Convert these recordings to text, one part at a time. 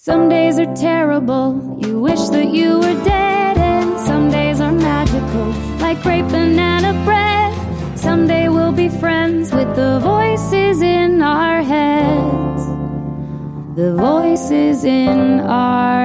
Some days are terrible, you wish that you were dead. And some days are magical, like great banana bread. Someday we'll be friends with the voices in our heads. The voices in our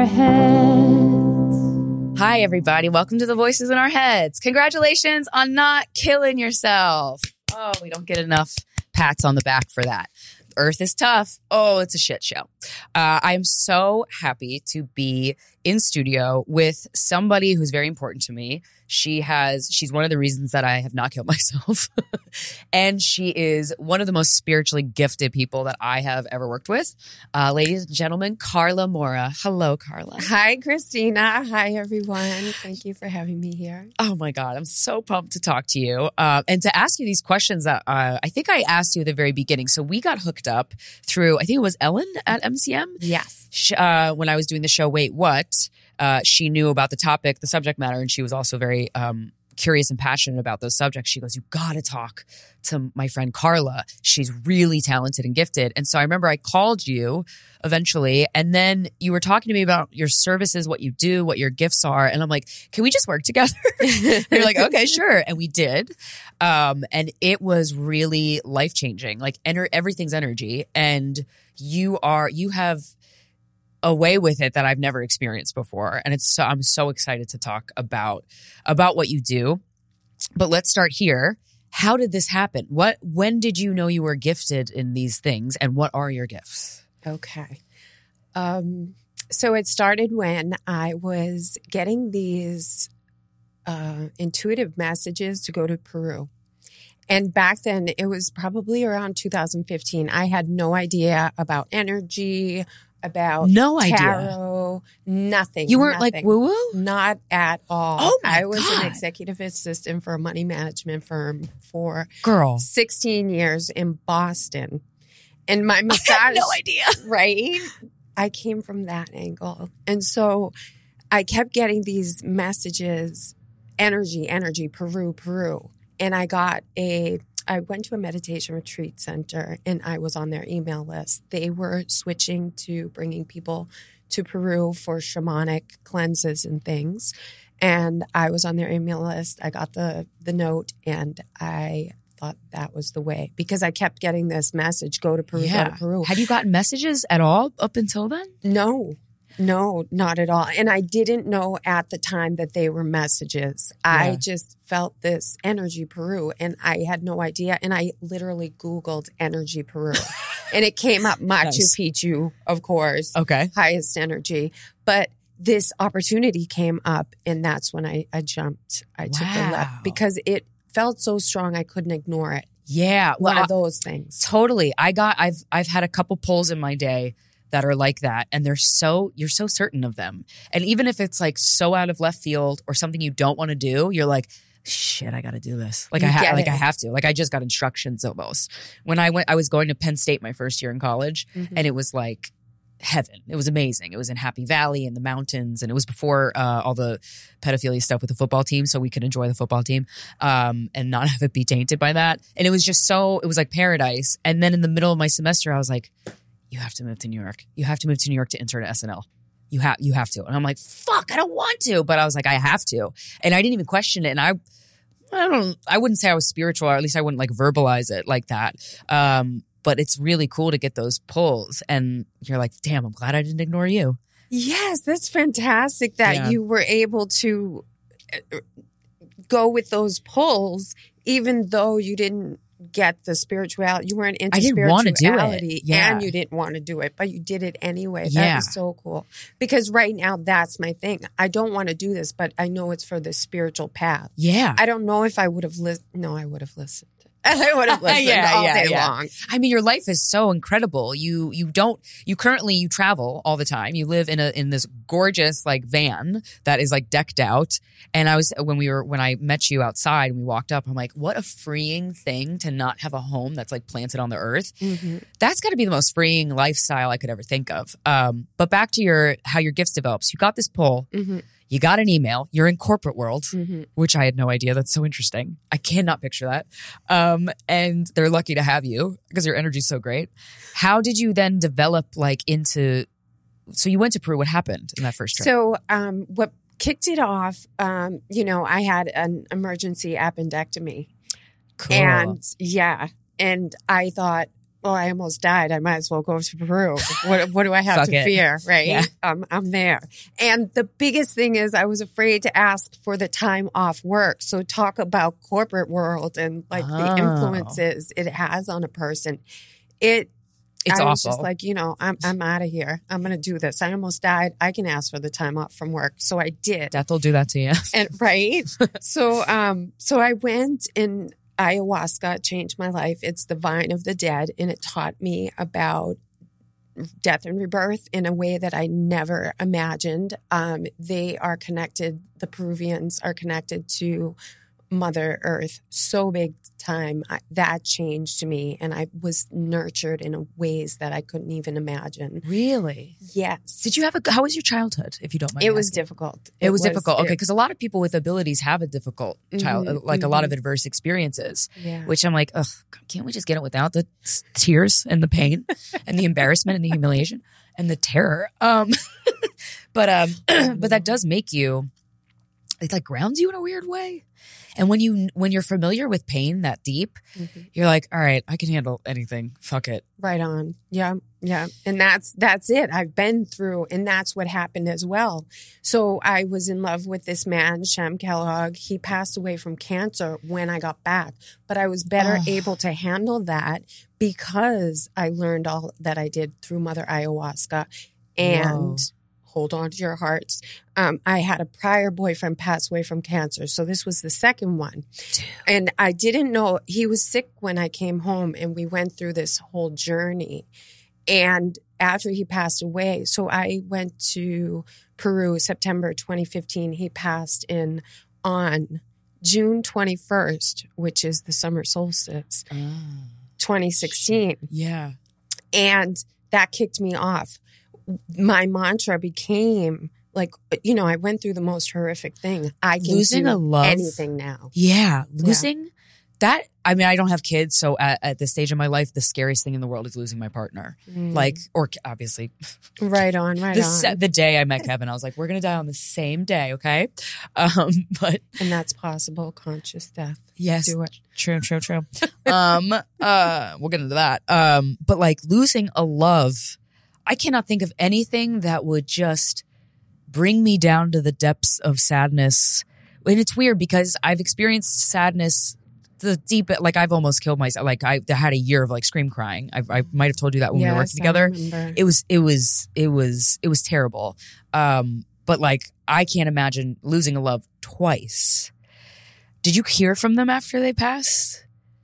heads. Hi, everybody. Welcome to the Voices in Our Heads. Congratulations on not killing yourself. Oh, we don't get enough pats on the back for that. Earth is tough. Oh, it's a shit show. I am so happy to be in studio with somebody who's very important to me. She's one of the reasons that I have not killed myself. And she is one of the most spiritually gifted people that I have ever worked with. Ladies and gentlemen, Carla Mora. Hello, Carla. Hi, Christina. Hi, everyone. Thank you for having me here. Oh my God. I'm so pumped to talk to you. And to ask you these questions that I think I asked you at the very beginning. So we got hooked up through, I think it was Ellen at MCM. Yes. When I was doing the show, Wait, What? She knew about the topic, the subject matter, and she was also very curious and passionate about those subjects. She goes, you got to talk to my friend Carla. She's really talented and gifted. And so I remember I called you eventually, and then you were talking to me about your services, what you do, what your gifts are. And I'm like, can we just work together? You're like, okay, sure. And we did. And it was really life-changing. Like everything's energy. And you have a way with it that I've never experienced before. And I'm so excited to talk about what you do. But let's start here. How did this happen? When did you know you were gifted in these things, and what are your gifts? Okay. So it started when I was getting these intuitive messages to go to Peru. And back then, it was probably around 2015. I had no idea about energy, about tarot, nothing. You weren't like woo-woo? Not at all. Oh my I was God. an executive assistant for a money management firm for 16 years in Boston. And my massage, I had no idea. Right? I came from that angle. And so I kept getting these messages, energy, Peru. And I went to a meditation retreat center, and I was on their email list. They were switching to bringing people to Peru for shamanic cleanses and things. And I was on their email list. I got the note, and I thought that was the way, because I kept getting this message, go to Peru, go to Peru. Have you gotten messages at all up until then? No, not at all. And I didn't know at the time that they were messages. Yeah. I just felt this energy Peru, and I had no idea. And I literally Googled energy Peru and it came up Machu Picchu, of course. Okay. Highest energy. But this opportunity came up, and that's when I jumped. I took the leap because it felt so strong I couldn't ignore it. Yeah. One of those things. Totally. I've had a couple pulls in my day that are like that, and you're so certain of them. And even if it's like so out of left field or something you don't want to do, you're like, shit, I got to do this. Like I have to. Like I just got instructions almost. When I was going to Penn State my first year in college, and it was like heaven. It was amazing. It was in Happy Valley in the mountains, and it was before all the pedophilia stuff with the football team, so we could enjoy the football team and not have it be tainted by that. And it was just it was like paradise. And then in the middle of my semester, I was like, you have to move to New York. You have to move to New York to intern at SNL. You have to. And I'm like, fuck, I don't want to. But I was like, I have to. And I didn't even question it. And I wouldn't say I was spiritual, or at least I wouldn't like verbalize it like that. But it's really cool to get those pulls. And you're like, damn, I'm glad I didn't ignore you. Yes, that's fantastic that you were able to go with those pulls, even though you didn't get the spirituality. You weren't into spirituality. I didn't want to do it. Yeah. And you didn't want to do it, but you did it anyway. That is so cool. Because right now, that's my thing. I don't want to do this, but I know it's for the spiritual path. Yeah. I don't know if I would have listened. No, I would have listened. I would have listened all day long. I mean, your life is so incredible. You currently travel all the time. You live in this gorgeous like van that is like decked out. And when I met you outside and we walked up, I'm like, what a freeing thing to not have a home that's like planted on the earth. Mm-hmm. That's got to be the most freeing lifestyle I could ever think of. But back to how your gifts develops. You got this pull. Mm-hmm. You got an email. You're in corporate world, which I had no idea. That's so interesting. I cannot picture that. And they're lucky to have you because your energy is so great. How did you then develop like into so you went to Peru. What happened in that first trip? So what kicked it off, I had an emergency appendectomy. Cool. And I thought, well, I almost died. I might as well go to Peru. What do I have to fear, right? Yeah. I'm there. And the biggest thing is I was afraid to ask for the time off work. So talk about corporate world and like the influences it has on a person. It's awful. was just like, I'm out of here. I'm going to do this. I almost died. I can ask for the time off from work. So I did. Death will do that to you. And right. So I went, and ayahuasca changed my life. It's the vine of the dead, and it taught me about death and rebirth in a way that I never imagined. They are connected. The Peruvians are connected to Mother Earth so big time. That changed me, and I was nurtured in ways that I couldn't even imagine. Really? Yes. Did you have how was your childhood, if you don't mind? It was difficult. It was difficult. Okay, because a lot of people with abilities have a difficult child, like a lot of adverse experiences, which I'm like, ugh, can't we just get it without the tears and the pain and the embarrassment and the humiliation and the terror? But that does make you, it like grounds you in a weird way. And when you're familiar with pain that deep, you're like, all right, I can handle anything. Fuck it. Right on. Yeah. Yeah. And that's it. I've been through, and that's what happened as well. So I was in love with this man, Shem Kellogg. He passed away from cancer when I got back, but I was better able to handle that because I learned all that I did through Mother Ayahuasca. And hold on to your hearts. I had a prior boyfriend pass away from cancer. So this was the second one. And I didn't know he was sick when I came home, and we went through this whole journey. And after he passed away, so I went to Peru, September 2015. He passed on June 21st, which is the summer solstice, 2016. Yeah. And that kicked me off. My mantra became like, I went through the most horrific thing. I can losing do a love, anything now. Yeah. Losing that. I mean, I don't have kids. So at this stage of my life, the scariest thing in the world is losing my partner. Like, or obviously. Right on. The day I met Kevin, I was like, we're going to die on the same day. Okay. And that's possible. Conscious death. Yes. Do it. True. We'll get into that. But like losing a love, I cannot think of anything that would just bring me down to the depths of sadness. And it's weird because I've experienced sadness the deep, like I've almost killed myself. Like I had a year of like scream crying. I might have told you that when we were working together. It was terrible. But like I can't imagine losing a love twice. Did you hear from them after they passed?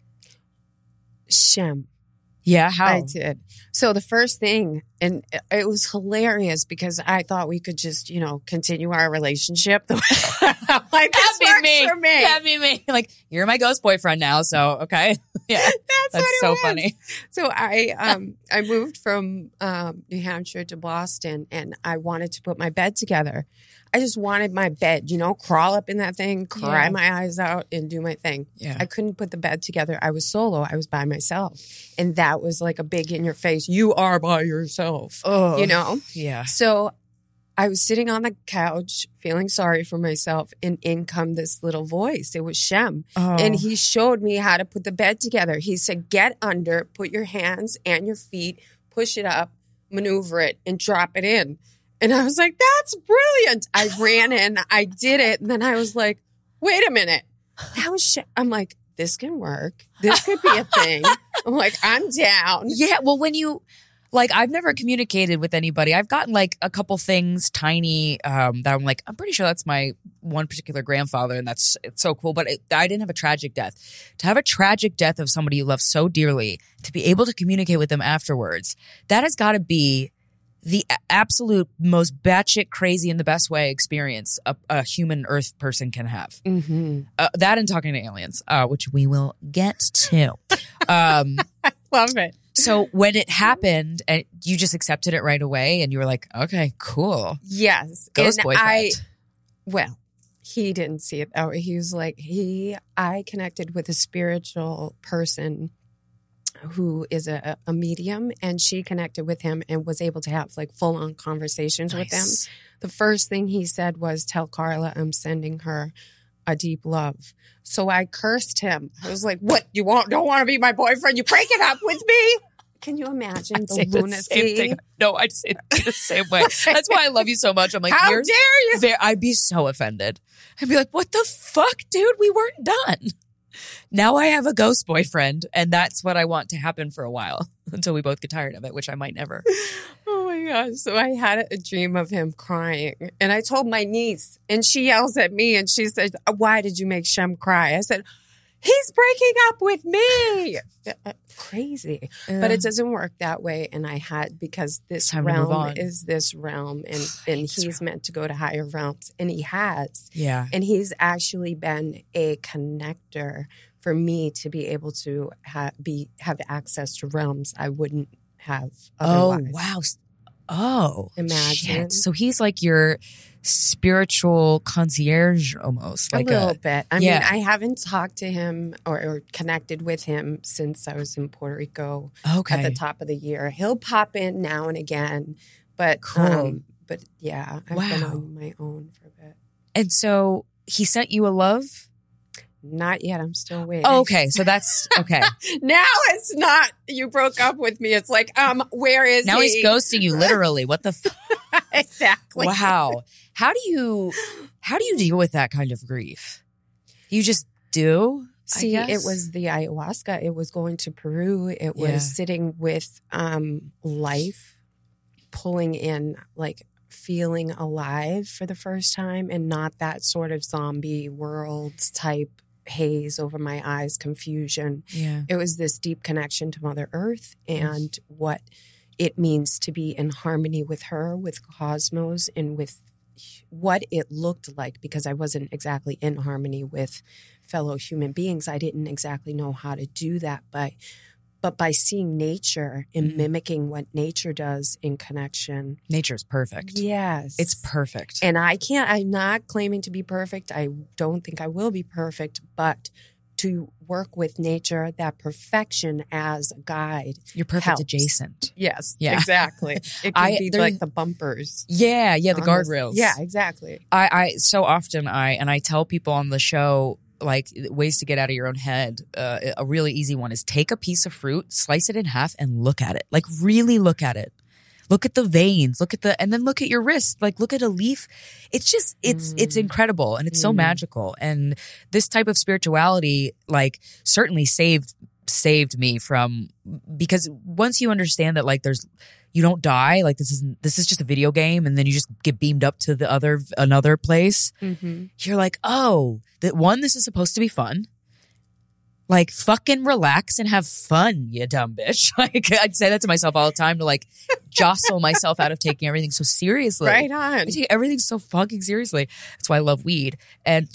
Shem. Yeah, how? I did. So the first thing, and it was hilarious because I thought we could just, continue our relationship. Like, this works for me. That'd be me. Like, you're my ghost boyfriend now, so okay. Yeah, that's so funny. So I moved from New Hampshire to Boston, and I wanted to put my bed together. I just wanted my bed, crawl up in that thing, cry my eyes out, and do my thing. Yeah. I couldn't put the bed together. I was solo. I was by myself. And that was like a big in your face. You are by yourself. Oh, Yeah. So I was sitting on the couch feeling sorry for myself, and in come this little voice. It was Shem. Oh. And he showed me how to put the bed together. He said, get under, put your hands and your feet, push it up, maneuver it, and drop it in. And I was like, that's brilliant. I ran in, I did it. And then I was like, wait a minute. I'm like, this can work. This could be a thing. I'm like, I'm down. Yeah. Well, when you, like, I've never communicated with anybody. I've gotten like a couple things tiny that I'm like, I'm pretty sure that's my one particular grandfather. And it's so cool. But I didn't have a tragic death. To have a tragic death of somebody you love so dearly, to be able to communicate with them afterwards, that has got to be the absolute most batshit crazy in the best way experience a human Earth person can have. Mm-hmm. That and talking to aliens, which we will get to. Love it. So when it happened, and you just accepted it right away, and you were like, "Okay, cool." Yes, ghost boyfriend. Well, he didn't see it that way. He was like, I connected with a spiritual person who is a medium, and she connected with him and was able to have like full on conversations with him. The first thing he said was, "Tell Carla I'm sending her a deep love." So I cursed him. I was like, "What, you don't want to be my boyfriend? You breaking up with me?" Can you imagine the lunacy? No, I'd say the same way. That's why I love you so much. I'm like, how dare you? I'd be so offended. I'd be like, what the fuck, dude? We weren't done. Now I have a ghost boyfriend, and that's what I want to happen for a while until we both get tired of it, which I might never. Oh my gosh. So I had a dream of him crying, and I told my niece, and she yells at me, and she said, "Why did you make Shem cry?" I said, "He's breaking up with me." Crazy. But it doesn't work that way. And I had, because this realm is this realm, and he's meant to go to higher realms, and he has. Yeah. And he's actually been a connector for me to be able to have access to realms I wouldn't have otherwise. Oh, wow. Oh, imagine. Shit. So he's like your spiritual concierge almost. Like a little bit. I mean, I haven't talked to him or connected with him since I was in Puerto Rico at the top of the year. He'll pop in now and again, but cool. But yeah, I've been on my own for a bit. And so he sent you a love? Not yet. I'm still waiting. Oh, okay. So that's okay. Now it's not, you broke up with me. It's like, where is now he? He's ghosting you literally. What the Exactly. Wow. How do you deal with that kind of grief? You just do? See, it was the ayahuasca. It was going to Peru. It was sitting with life, pulling in, like, feeling alive for the first time, and not that sort of zombie world type haze over my eyes, confusion. Yeah. It was this deep connection to Mother Earth and what it means to be in harmony with her, with cosmos, and with what it looked like, because I wasn't exactly in harmony with fellow human beings. I didn't exactly know how to do that, but by seeing nature and mimicking what nature does in connection. Nature's perfect. Yes. It's perfect. And I'm not claiming to be perfect. I don't think I will be perfect, but to work with nature, that perfection as a guide. You're perfect helps. Adjacent. Yes, yeah. Exactly. It can be like the bumpers. Yeah, the guardrails. Yeah, exactly. I so often I tell people on the show, like, ways to get out of your own head. A really easy one is take a piece of fruit, slice it in half, and look at it. Like, really look at it. Look at the veins, and then look at your wrist, like look at a leaf. It's just, it's incredible, and it's so magical. And this type of spirituality, like, certainly saved me from, because once you understand that, like, you don't die, like this is just a video game, and then you just get beamed up to another place. Mm-hmm. You're like, oh, this is supposed to be fun. Like, fucking relax and have fun, you dumb bitch. Like, I'd say that to myself all the time to, like, jostle myself out of taking everything so seriously. Right on. I take everything so fucking seriously. That's why I love weed. And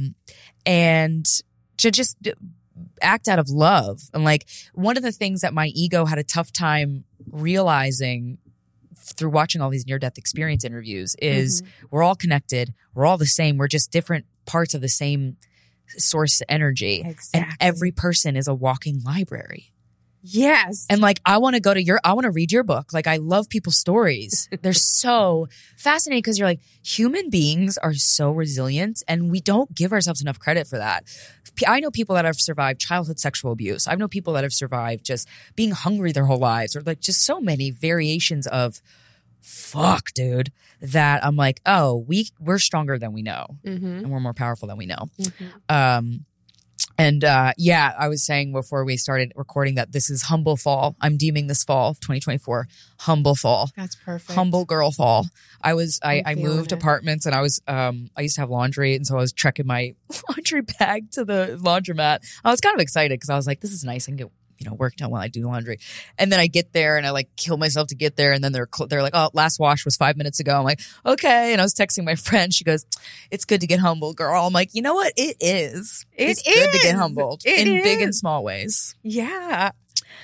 to just act out of love. And, like, one of the things that my ego had a tough time realizing through watching all these near-death experience interviews is we're all connected. We're all the same. We're just different parts of the same source energy. Exactly. And every person is a walking library. Yes. And, like, I want to read your book. Like, I love people's stories. They're so fascinating, because you're like, human beings are so resilient, and we don't give ourselves enough credit for that. I know people that have survived childhood sexual abuse. I know people that have survived just being hungry their whole lives, or, like, just so many variations of fuck, dude, that I'm like, oh, we're stronger than we know, and we're more powerful than we know. I was saying before we started recording that this is humble fall. I'm deeming this fall, 2024, humble fall. That's perfect. Humble girl fall. I moved apartments, and I used to have laundry, and so I was trekking my laundry bag to the laundromat. I was kind of excited because I was like, this is nice. I can get work done while I do laundry. And then I get there, and I, like, kill myself to get there. And then they're like, oh, last wash was 5 minutes ago. I'm like, okay. And I was texting my friend. She goes, it's good to get humbled, girl. I'm like, you know what? It is. It's good to get humbled in big and small ways. Yeah.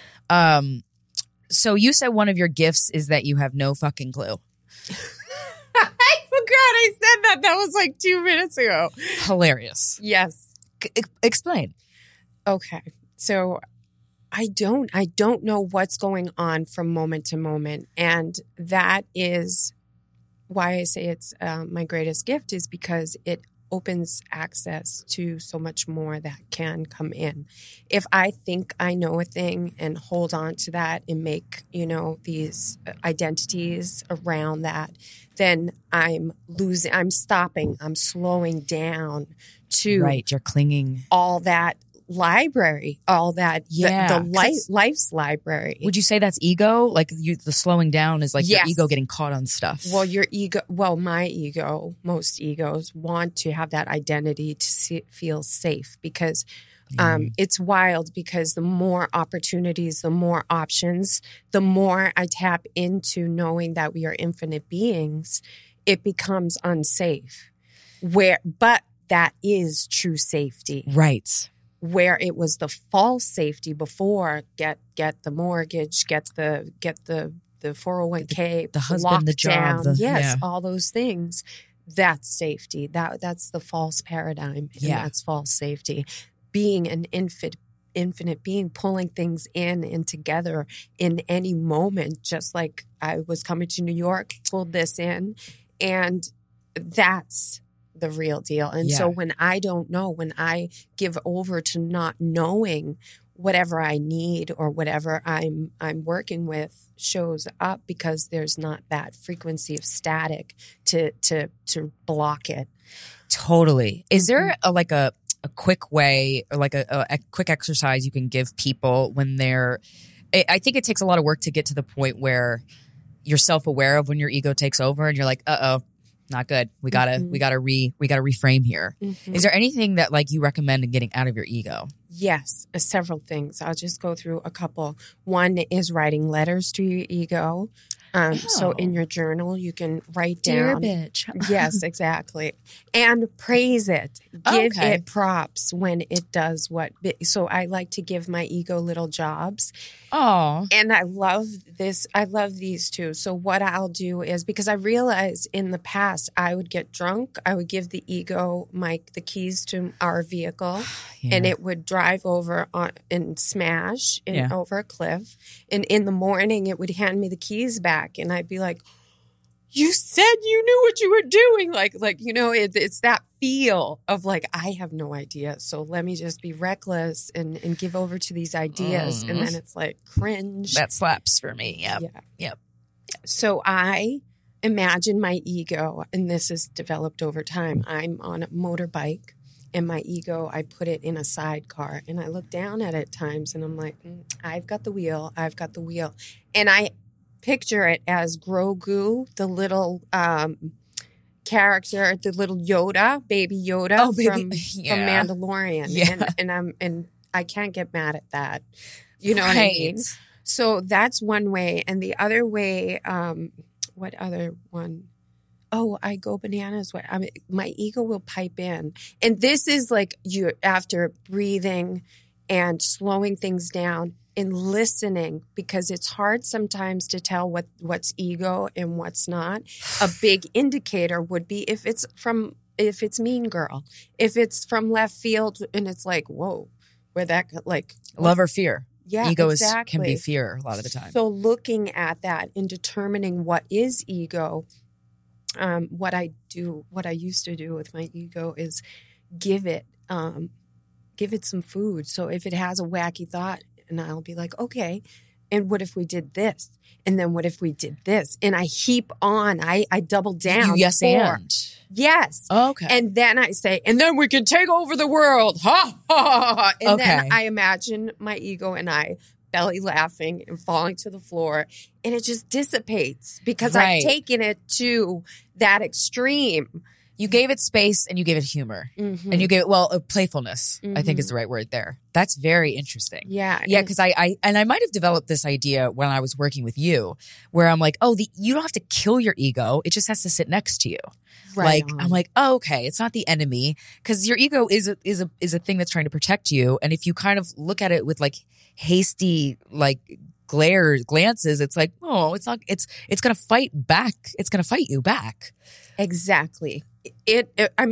So you said one of your gifts is that you have no fucking clue. I forgot I said that. That was like 2 minutes ago. Hilarious. Yes. Explain. Okay. So I don't know what's going on from moment to moment. And that is why I say it's my greatest gift, is because it opens access to so much more that can come in. If I think I know a thing and hold on to that and make, these identities around that, then I'm stopping, I'm slowing down to Right, you're clinging. all that library, all that, life's library. Would you say that's ego? Like the slowing down is like your Yes. ego getting caught on stuff. My ego, most egos want to have that identity to feel safe, because it's wild, because the more opportunities, the more options, the more I tap into knowing that we are infinite beings, it becomes unsafe. But that is true safety. Right. Where it was the false safety before, get the mortgage, get the 401k, the husband, the job, down, all those things. That's safety. That's the false paradigm, and that's false safety. Being an infinite being, pulling things in and together in any moment, just like I was coming to New York, pulled this in, and that's the real deal. And so when I don't know, when I give over to not knowing, whatever I need or whatever I'm working with shows up, because there's not that frequency of static to block it. Totally. Is there a quick way, or like a quick exercise you can give people when they're, I think it takes a lot of work to get to the point where you're self-aware of when your ego takes over and you're like, not good. We gotta reframe here. Mm-hmm. Is there anything that like you recommend in getting out of your ego? Yes, several things. I'll just go through a couple. One is writing letters to your ego. So in your journal, you can write down. Dear bitch. Yes, exactly. And praise it. Give it props when it does what. So I like to give my ego little jobs. Oh. And I love this. I love these too. So what I'll do is, because I realized in the past I would get drunk, I would give the ego the keys to our vehicle, and it would drive over and smash over a cliff. And in the morning, it would hand me the keys back, and I'd be like, "You said you knew what you were doing." It's that feel of like, I have no idea, so let me just be reckless and give over to these ideas, and then it's like cringe. That slaps for me. Yep. So I imagine my ego, and this is developed over time. I'm on a motorbike, and my ego, I put it in a sidecar, and I look down at it at times, and I'm like, I've got the wheel, and I picture it as Grogu, the little character, the little Yoda, baby Yoda from Mandalorian. Yeah. And I can't get mad at that. You know what I mean? So that's one way. And the other way, what other one? Oh, I go bananas. My ego will pipe in. And this is like you after breathing and slowing things down and listening, because it's hard sometimes to tell what's ego and what's not. A big indicator would be if it's Mean Girl, if it's from left field, and it's like, whoa, where that love or fear. Yeah, ego exactly. can be fear a lot of the time. So looking at that and determining what is ego, what I used to do with my ego is give it some food. So if it has a wacky thought, and I'll be like, okay, and what if we did this? And then what if we did this? And I heap on, I double down. Yes, and. Yes. Oh, okay. And then I say, and then we can take over the world. Ha, ha, ha, ha. And then I imagine my ego and I belly laughing and falling to the floor. And it just dissipates because I've taken it to that extreme. You gave it space and you gave it humor. Mm-hmm. And you gave it, playfulness, I think is the right word there. That's very interesting. Yeah. Yeah, because I might have developed this idea when I was working with you, where I'm like, you don't have to kill your ego. It just has to sit next to you. Right. I'm like, okay, it's not the enemy, because your ego is a thing that's trying to protect you. And if you kind of look at it with like hasty, like glances, it's like, oh, it's not, it's going to fight back. It's going to fight you back. Exactly.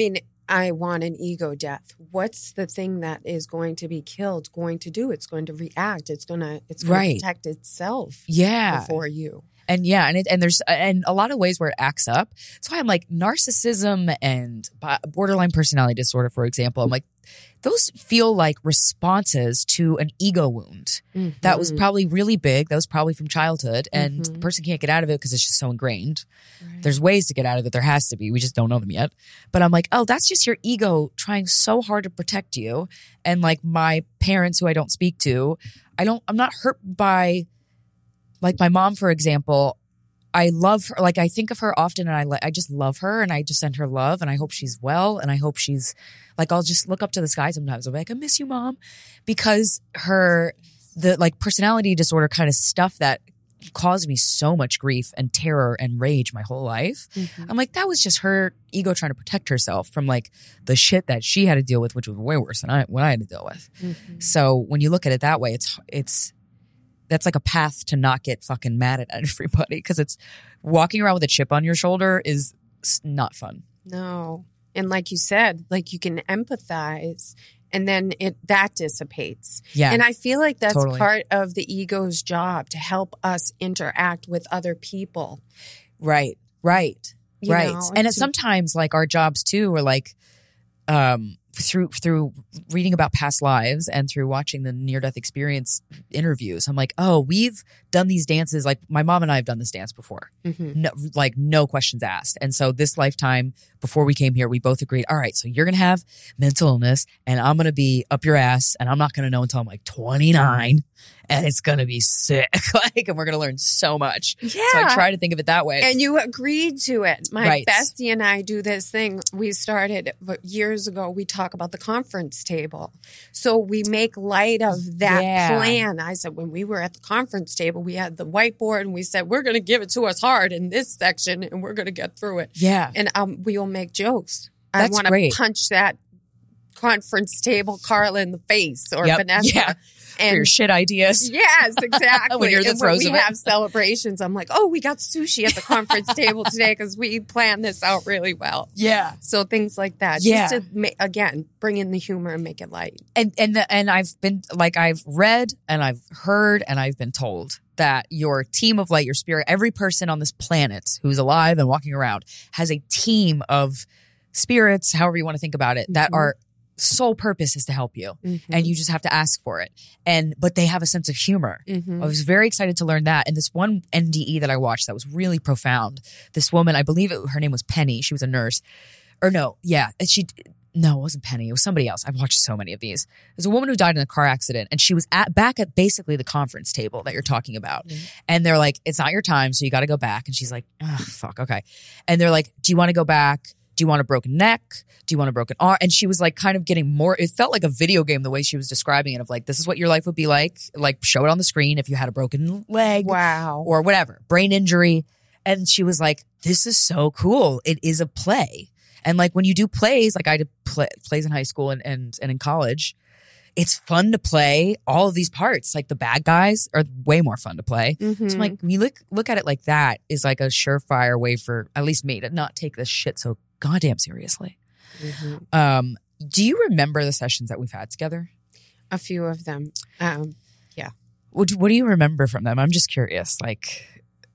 I want an ego death. What's the thing that is going to be killed going to do? It's going to react. It's going to protect itself. Yeah. Before you. And yeah, and there's a lot of ways where it acts up. That's why I'm like narcissism and borderline personality disorder, for example. I'm like, those feel like responses to an ego wound that was probably really big. That was probably from childhood, and the person can't get out of it because it's just so ingrained. Right. There's ways to get out of it. There has to be. We just don't know them yet. But I'm like, oh, that's just your ego trying so hard to protect you. And like my parents, who I don't speak to, I'm not hurt by. Like my mom, for example, I love her. Like I think of her often, and I just love her, and I just send her love, and I hope she's well, and I hope she's like, I'll just look up to the sky sometimes. I'm like, I miss you, Mom, because the like personality disorder kind of stuff that caused me so much grief and terror and rage my whole life. I'm like, that was just her ego trying to protect herself from like the shit that she had to deal with, which was way worse than what I had to deal with. So when you look at it that way, that's like a path to not get fucking mad at everybody, because it's walking around with a chip on your shoulder is not fun. No. And like you said, like you can empathize and then that dissipates. Yeah. And I feel like that's part of the ego's job, to help us interact with other people. Right. You know, and sometimes like our jobs too are like, through reading about past lives and through watching the near-death experience interviews, I'm like, oh, we've done these dances. Like my mom and I have done this dance before. No questions asked. And so this lifetime, before we came here, we both agreed, all right, so you're going to have mental illness and I'm going to be up your ass, and I'm not going to know until I'm like 29, and it's going to be sick. Like, and we're going to learn so much. Yeah. So I try to think of it that way. And you agreed to it. My bestie and I do this thing. We started years ago. We talk about the conference table. So we make light of that plan. I said, when we were at the conference table, we had the whiteboard and we said, we're going to give it to us hard in this section and we're going to get through it. Yeah. And we will make jokes. I want to punch that conference table Carla in the face, or Vanessa. Yeah. And for your shit ideas. Yes, exactly. When you're the throes when of we have celebrations, I'm like, oh, we got sushi at the conference table today because we planned this out really well. Yeah. So things like that. Yeah. Just to, again, bring in the humor and make it light. And I've been, like, I've read and I've heard and I've been told that your team of light, your spirit, every person on this planet who's alive and walking around has a team of spirits, however you want to think about it, that are sole purpose is to help you, and you just have to ask for it. But they have a sense of humor. I was very excited to learn that. And this one NDE that I watched that was really profound. This woman, I believe her name was Penny. She was a nurse, or no, it wasn't Penny. It was somebody else. I've watched so many of these. There's a woman who died in a car accident, and she was back at basically the conference table that you're talking about. And they're like, it's not your time, so you got to go back. And she's like, oh, fuck, okay. And they're like, do you want to go back? Do you want a broken neck? Do you want a broken arm? And she was like kind of getting more, it felt like a video game the way she was describing it, of like, this is what your life would be like show it on the screen if you had a broken leg. Wow. Or whatever, brain injury. And she was like, this is so cool. It is a play. And like when you do plays, like I did plays in high school and in college, it's fun to play all of these parts. Like the bad guys are way more fun to play. So I'm like, when you look at it like that, is like a surefire way for at least me to not take this shit so goddamn seriously. Do you remember the sessions that we've had together? A few of them. Yeah. What do you remember from them? I'm just curious. Like,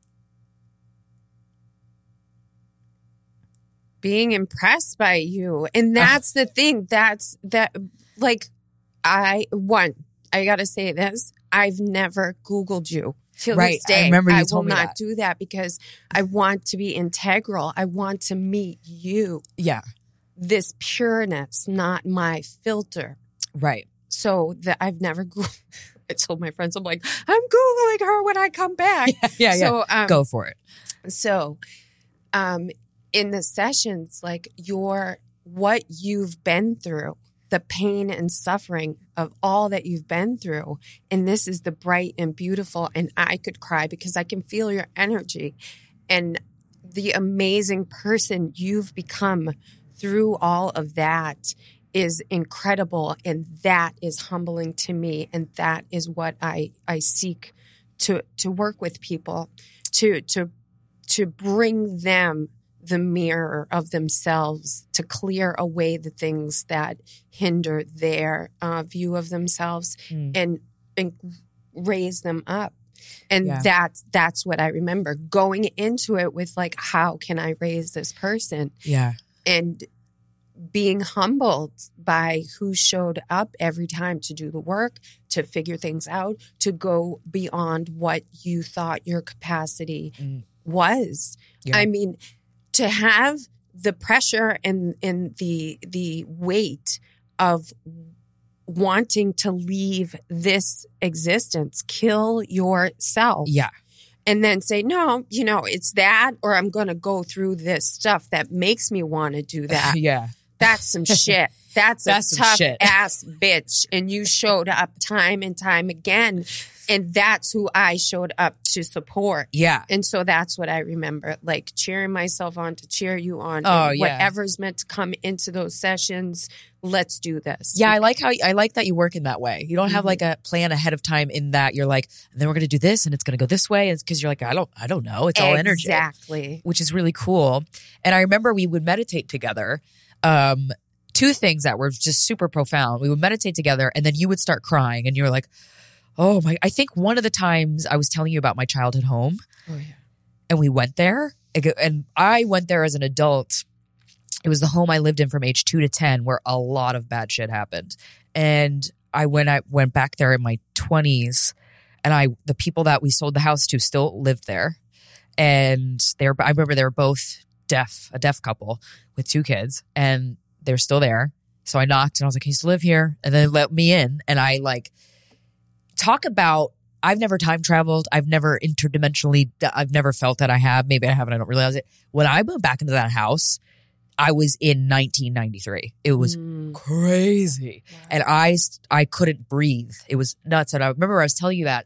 being impressed by you. And that's the thing. Like, I gotta say this. I've never Googled you. Till this day, I remember you told me I will not do that because I want to be integral. I want to meet you. Yeah. This pureness, not my filter. Right. So that I've never Googled. I told my friends, I'm like, I'm Googling her when I come back. Yeah. So, go for it. So, in the sessions, like what you've been through, the pain and suffering of all that you've been through. And this is the bright and beautiful. And I could cry because I can feel your energy and the amazing person you've become through all of that is incredible. And that is humbling to me. And that is what I seek to work with people, to bring them the mirror of themselves to clear away the things that hinder their view of themselves and raise them up. And that's what I remember going into it with, like, how can I raise this person? Yeah. And being humbled by who showed up every time to do the work, to figure things out, to go beyond what you thought your capacity was. Yeah. I mean, to have the pressure and the weight of wanting to leave this existence, kill yourself. Yeah. And then say, no, it's that, or I'm going to go through this stuff that makes me want to do that. Yeah. That's some shit. That's a some tough shit. ass bitch. And you showed up time and time again. And that's who I showed up to support. Yeah. And so that's what I remember, like cheering myself on to cheer you on. Oh, and yeah. whatever's meant to come into those sessions, let's do this. Yeah, I like that you work in that way. You don't have like a plan ahead of time in that you're like, then we're going to do this and it's going to go this way. It's because you're like, I don't know. It's all energy. Exactly. Which is really cool. And I remember we would meditate together. Two things that were just super profound. We would meditate together and then you would start crying and you were like, oh my, I think one of the times I was telling you about my childhood home and we went there and I went there as an adult. It was the home I lived in from age 2 to 10 where a lot of bad shit happened. And I went back there in my 20s and the people that we sold the house to still lived there. And I remember they were both a deaf couple with 2 kids and they're still there. So I knocked and I was like, can you still live here? And then they let me in and I talk about, I've never time traveled. I've never I've never felt that I have. Maybe I haven't. I don't realize it. When I moved back into that house, I was in 1993. It was crazy. Wow. And I couldn't breathe. It was nuts. And I remember I was telling you that.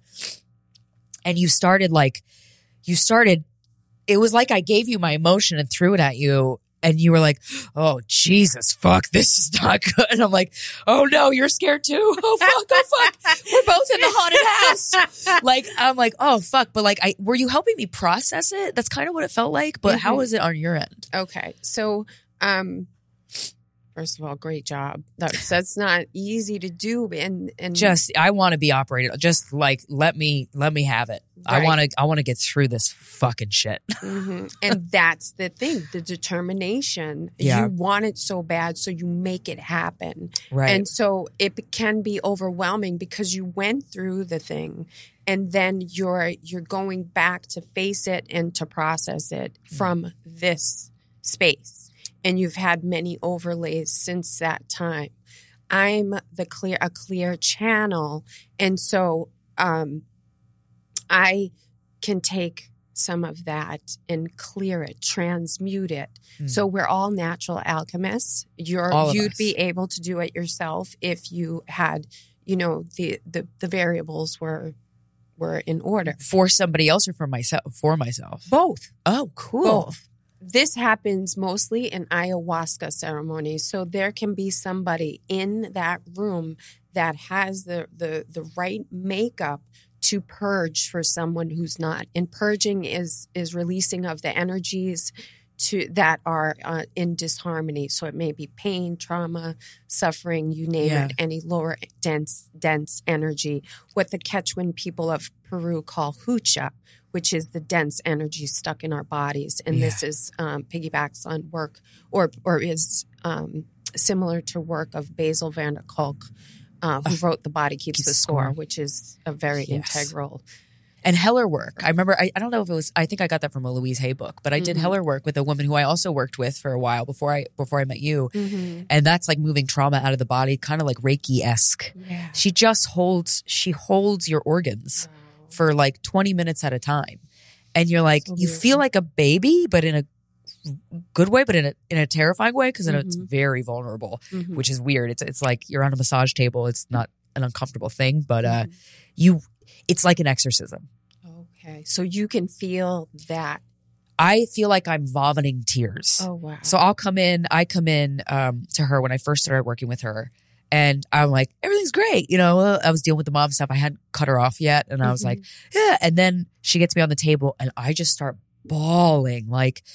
And you started, it was like I gave you my emotion and threw it at you. And you were like, oh, Jesus, fuck, this is not good. And I'm like, oh no, you're scared too? Oh fuck. We're both in the haunted house. I'm like, oh fuck. But were you helping me process it? That's kind of what it felt like. But how was it on your end? Okay. So, first of all, great job. That's not easy to do. And just, I want to be operated. Just let me have it. Right. I want to get through this fucking shit. And that's the thing, the determination. Yeah. You want it so bad, so you make it happen. Right. And so it can be overwhelming because you went through the thing and then you're going back to face it and to process it from this space. And you've had many overlays since that time. I'm a clear channel. And so I can take some of that and clear it, transmute it. So we're all natural alchemists. You'd be able to do it yourself if you had, the variables were in order. For somebody else or for myself? Both. Oh, cool. Both. This happens mostly in ayahuasca ceremonies. So there can be somebody in that room that has the right makeup to purge for someone who's not. And purging is releasing of the energies that are in disharmony. So it may be pain, trauma, suffering, you name it, any lower dense energy. What the Quechuan people of Peru call hucha, which is the dense energy stuck in our bodies. And this is piggybacks on work or is similar to work of Basil van der Kolk, who wrote The Body Keeps the Score, which is a very integral. And Heller work. I remember, I don't know if it was, I think I got that from a Louise Hay book, but I did Heller work with a woman who I also worked with for a while before I met you. And that's like moving trauma out of the body, kind of like Reiki-esque. Yeah. She holds your organs for 20 minutes at a time. And you're like, you feel like a baby, but in a good way, but in a terrifying way, because it's very vulnerable, which is weird. It's like you're on a massage table. It's not an uncomfortable thing, but it's like an exorcism. Okay. So you can feel that. I feel like I'm vomiting tears. Oh, wow. So I come in to her when I first started working with her. And I'm like, everything's great. I was dealing with the mom stuff. I hadn't cut her off yet. And I was like, yeah. And then she gets me on the table and I just start bawling.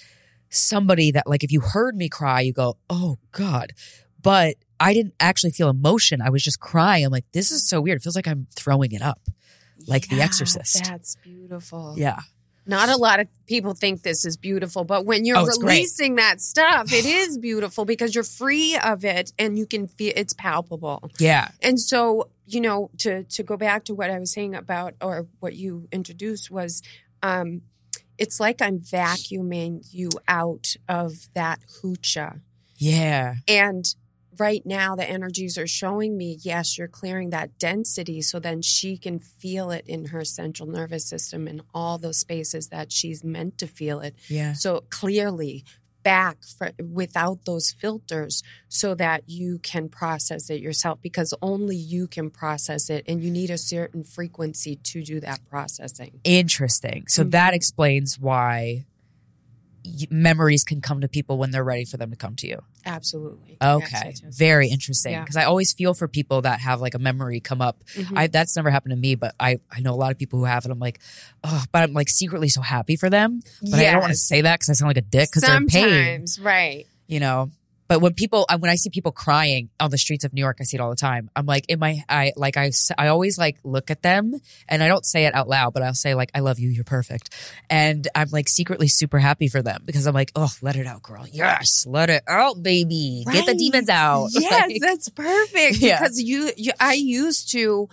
somebody that like if you heard me cry, you go, oh God. But I didn't actually feel emotion. I was just crying. I'm like, this is so weird. It feels like I'm throwing it up, like The Exorcist. That's beautiful. Yeah. Not a lot of people think this is beautiful, but when you're releasing that stuff, it is beautiful because you're free of it and you can feel it's palpable. Yeah. And so, you know, to go back to what I was saying about, or what you introduced was, it's like I'm vacuuming you out of that hoocha. Yeah. And right now the energies are showing me, yes, you're clearing that density so then she can feel it in her central nervous system in all those spaces that she's meant to feel it. Yeah. So clearly back without those filters so that you can process it yourself, because only you can process it and you need a certain frequency to do that processing. Interesting. So that explains why memories can come to people when they're ready for them to come to you. Absolutely. Okay. Yes. Very interesting. Yeah. Because I always feel for people that have like a memory come up. That's never happened to me, but I know a lot of people who have it. I'm like, oh, but I'm like secretly so happy for them. But I don't want to say that because I sound like a dick because they're in pain. Sometimes, right. You know? But when I see people crying on the streets of New York, I see it all the time. I'm like, I always like look at them and I don't say it out loud, but I'll say like, I love you. You're perfect. And I'm like secretly super happy for them because I'm like, oh, let it out, girl. Yes. Let it out, baby. Right. Get the demons out. Yes, Like, that's perfect. Yeah. Because I used to,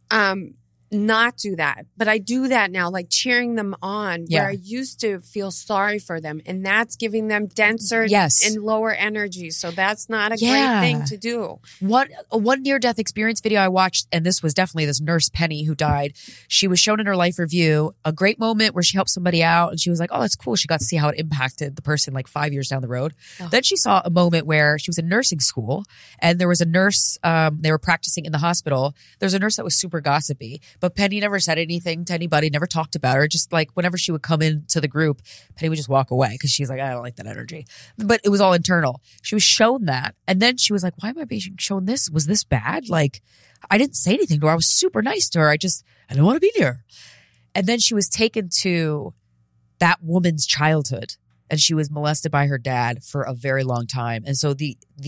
not do that, but I do that now, like cheering them on, where I used to feel sorry for them, and that's giving them denser and lower energy. So that's not a great thing to do. One near-death experience video I watched, and this was definitely this nurse Penny who died. She was shown in her life review a great moment where she helped somebody out, and she was like, "Oh, that's cool." She got to see how it impacted the person like 5 years down the road. Oh. Then she saw a moment where she was in nursing school, and there was a nurse. They were practicing in the hospital. There was a nurse that was super gossipy. But Penny never said anything to anybody, never talked about her. Just like whenever she would come into the group, Penny would just walk away because she's like, I don't like that energy. But it was all internal. She was shown that. And then she was like, why am I being shown this? Was this bad? Like, I didn't say anything to her. I was super nice to her. I didn't want to be near her. And then she was taken to that woman's childhood and she was molested by her dad for a very long time. And so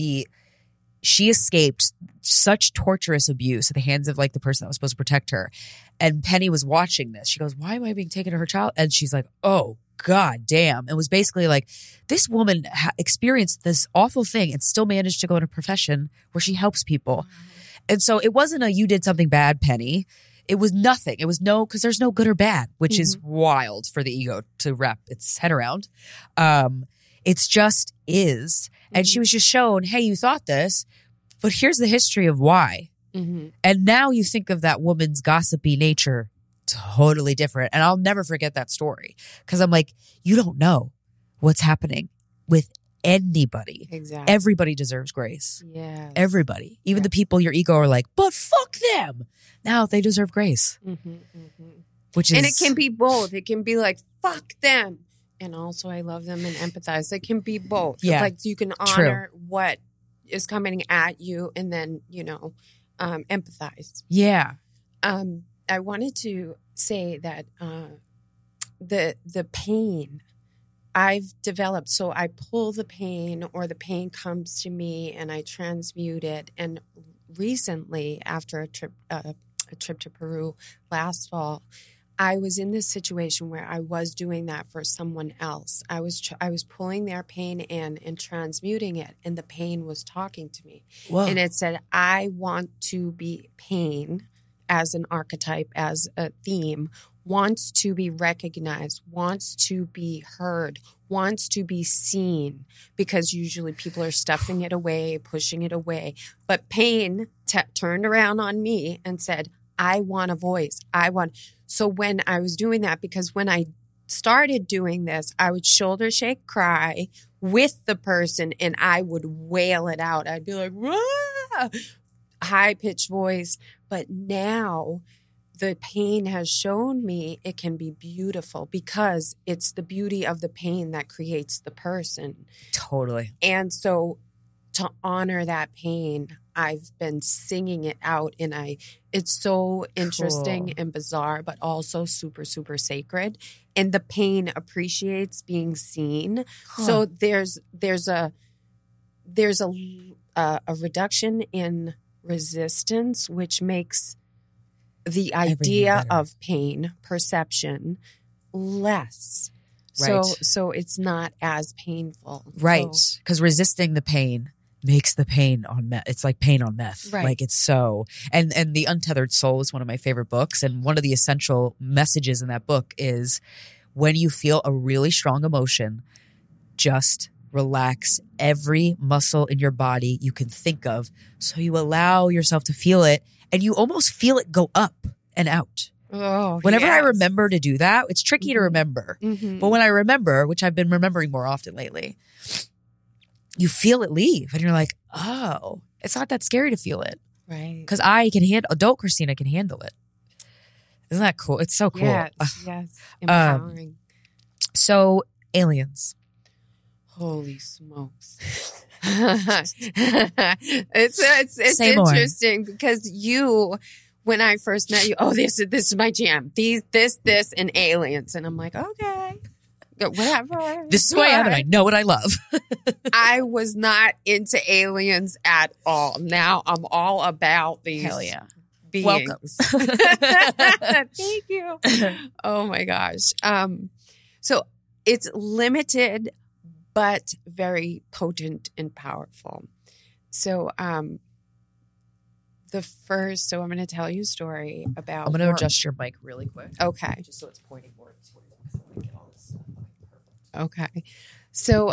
she escaped such torturous abuse at the hands of like the person that was supposed to protect her. And Penny was watching this. She goes, why am I being taken to her child? And she's like, oh, God damn. It was basically like this woman experienced this awful thing and still managed to go in a profession where she helps people. And so it wasn't a, you did something bad, Penny. It was nothing. It was because there's no good or bad, which is wild for the ego to wrap its head around. It's just is. And she was just shown, hey, you thought this, but here's the history of why. And now you think of that woman's gossipy nature totally different. And I'll never forget that story because I'm like, you don't know what's happening with anybody. Exactly. Everybody deserves grace. Yeah. Everybody. Even the people your ego are like, but fuck them. Now they deserve grace. Which is, and it can be both. It can be like, fuck them. And also I love them and empathize. It can be both. Yeah. Like you can honor what is coming at you and then, empathize. Yeah. I wanted to say that the pain I've developed, so I pull the pain or the pain comes to me and I transmute it. And recently, after a trip to Peru last fall, I was in this situation where I was doing that for someone else. I was pulling their pain in and transmuting it, and the pain was talking to me. Whoa. And it said, I want to be pain as an archetype, as a theme, wants to be recognized, wants to be heard, wants to be seen, because usually people are stuffing it away, pushing it away. But pain turned around on me and said, I want a voice. So when I was doing that, because when I started doing this, I would shoulder shake, cry with the person, and I would wail it out. I'd be like, "Wah!" High-pitched voice. But now the pain has shown me it can be beautiful because it's the beauty of the pain that creates the person. Totally. And so to honor that pain, I've been singing it out, and it's so interesting Cool. and bizarre, but also super, super sacred. And the pain appreciates being seen. So there's a reduction in resistance, which makes the idea better. of pain perception less. Right. So it's not as painful. Right. So- Because resisting the pain makes the pain on meth. It's like pain on meth. Right. Like it's so, and The Untethered Soul is one of my favorite books. And one of the essential messages in that book is when you feel a really strong emotion, just relax every muscle in your body you can think of. So you allow yourself to feel it, and you almost feel it go up and out. Oh, Whenever I yes. remember to do that, it's tricky to remember. Mhm. But when I remember, which I've been remembering more often lately, you feel it leave and you're like, oh, it's not that scary to feel it. Right. Because I can handle, adult Christina can handle it. Isn't that cool? It's so cool. Yes, yes. Empowering. So, aliens. Holy smokes. it's Say more. interesting because when I first met you, this is my jam. This, and aliens. And I'm like, okay, whatever. This is who I am and I know what I love. I was not into aliens at all. Now I'm all about these Hell yeah. beings. Thank you. Oh my gosh. So it's limited, but very potent and powerful. So, I'm going to tell you a story about. I'm going to work. adjust your mic really quick. Okay. Just so it's pointing more toward you. Because I want to get all this stuff. Perfect. Okay. So,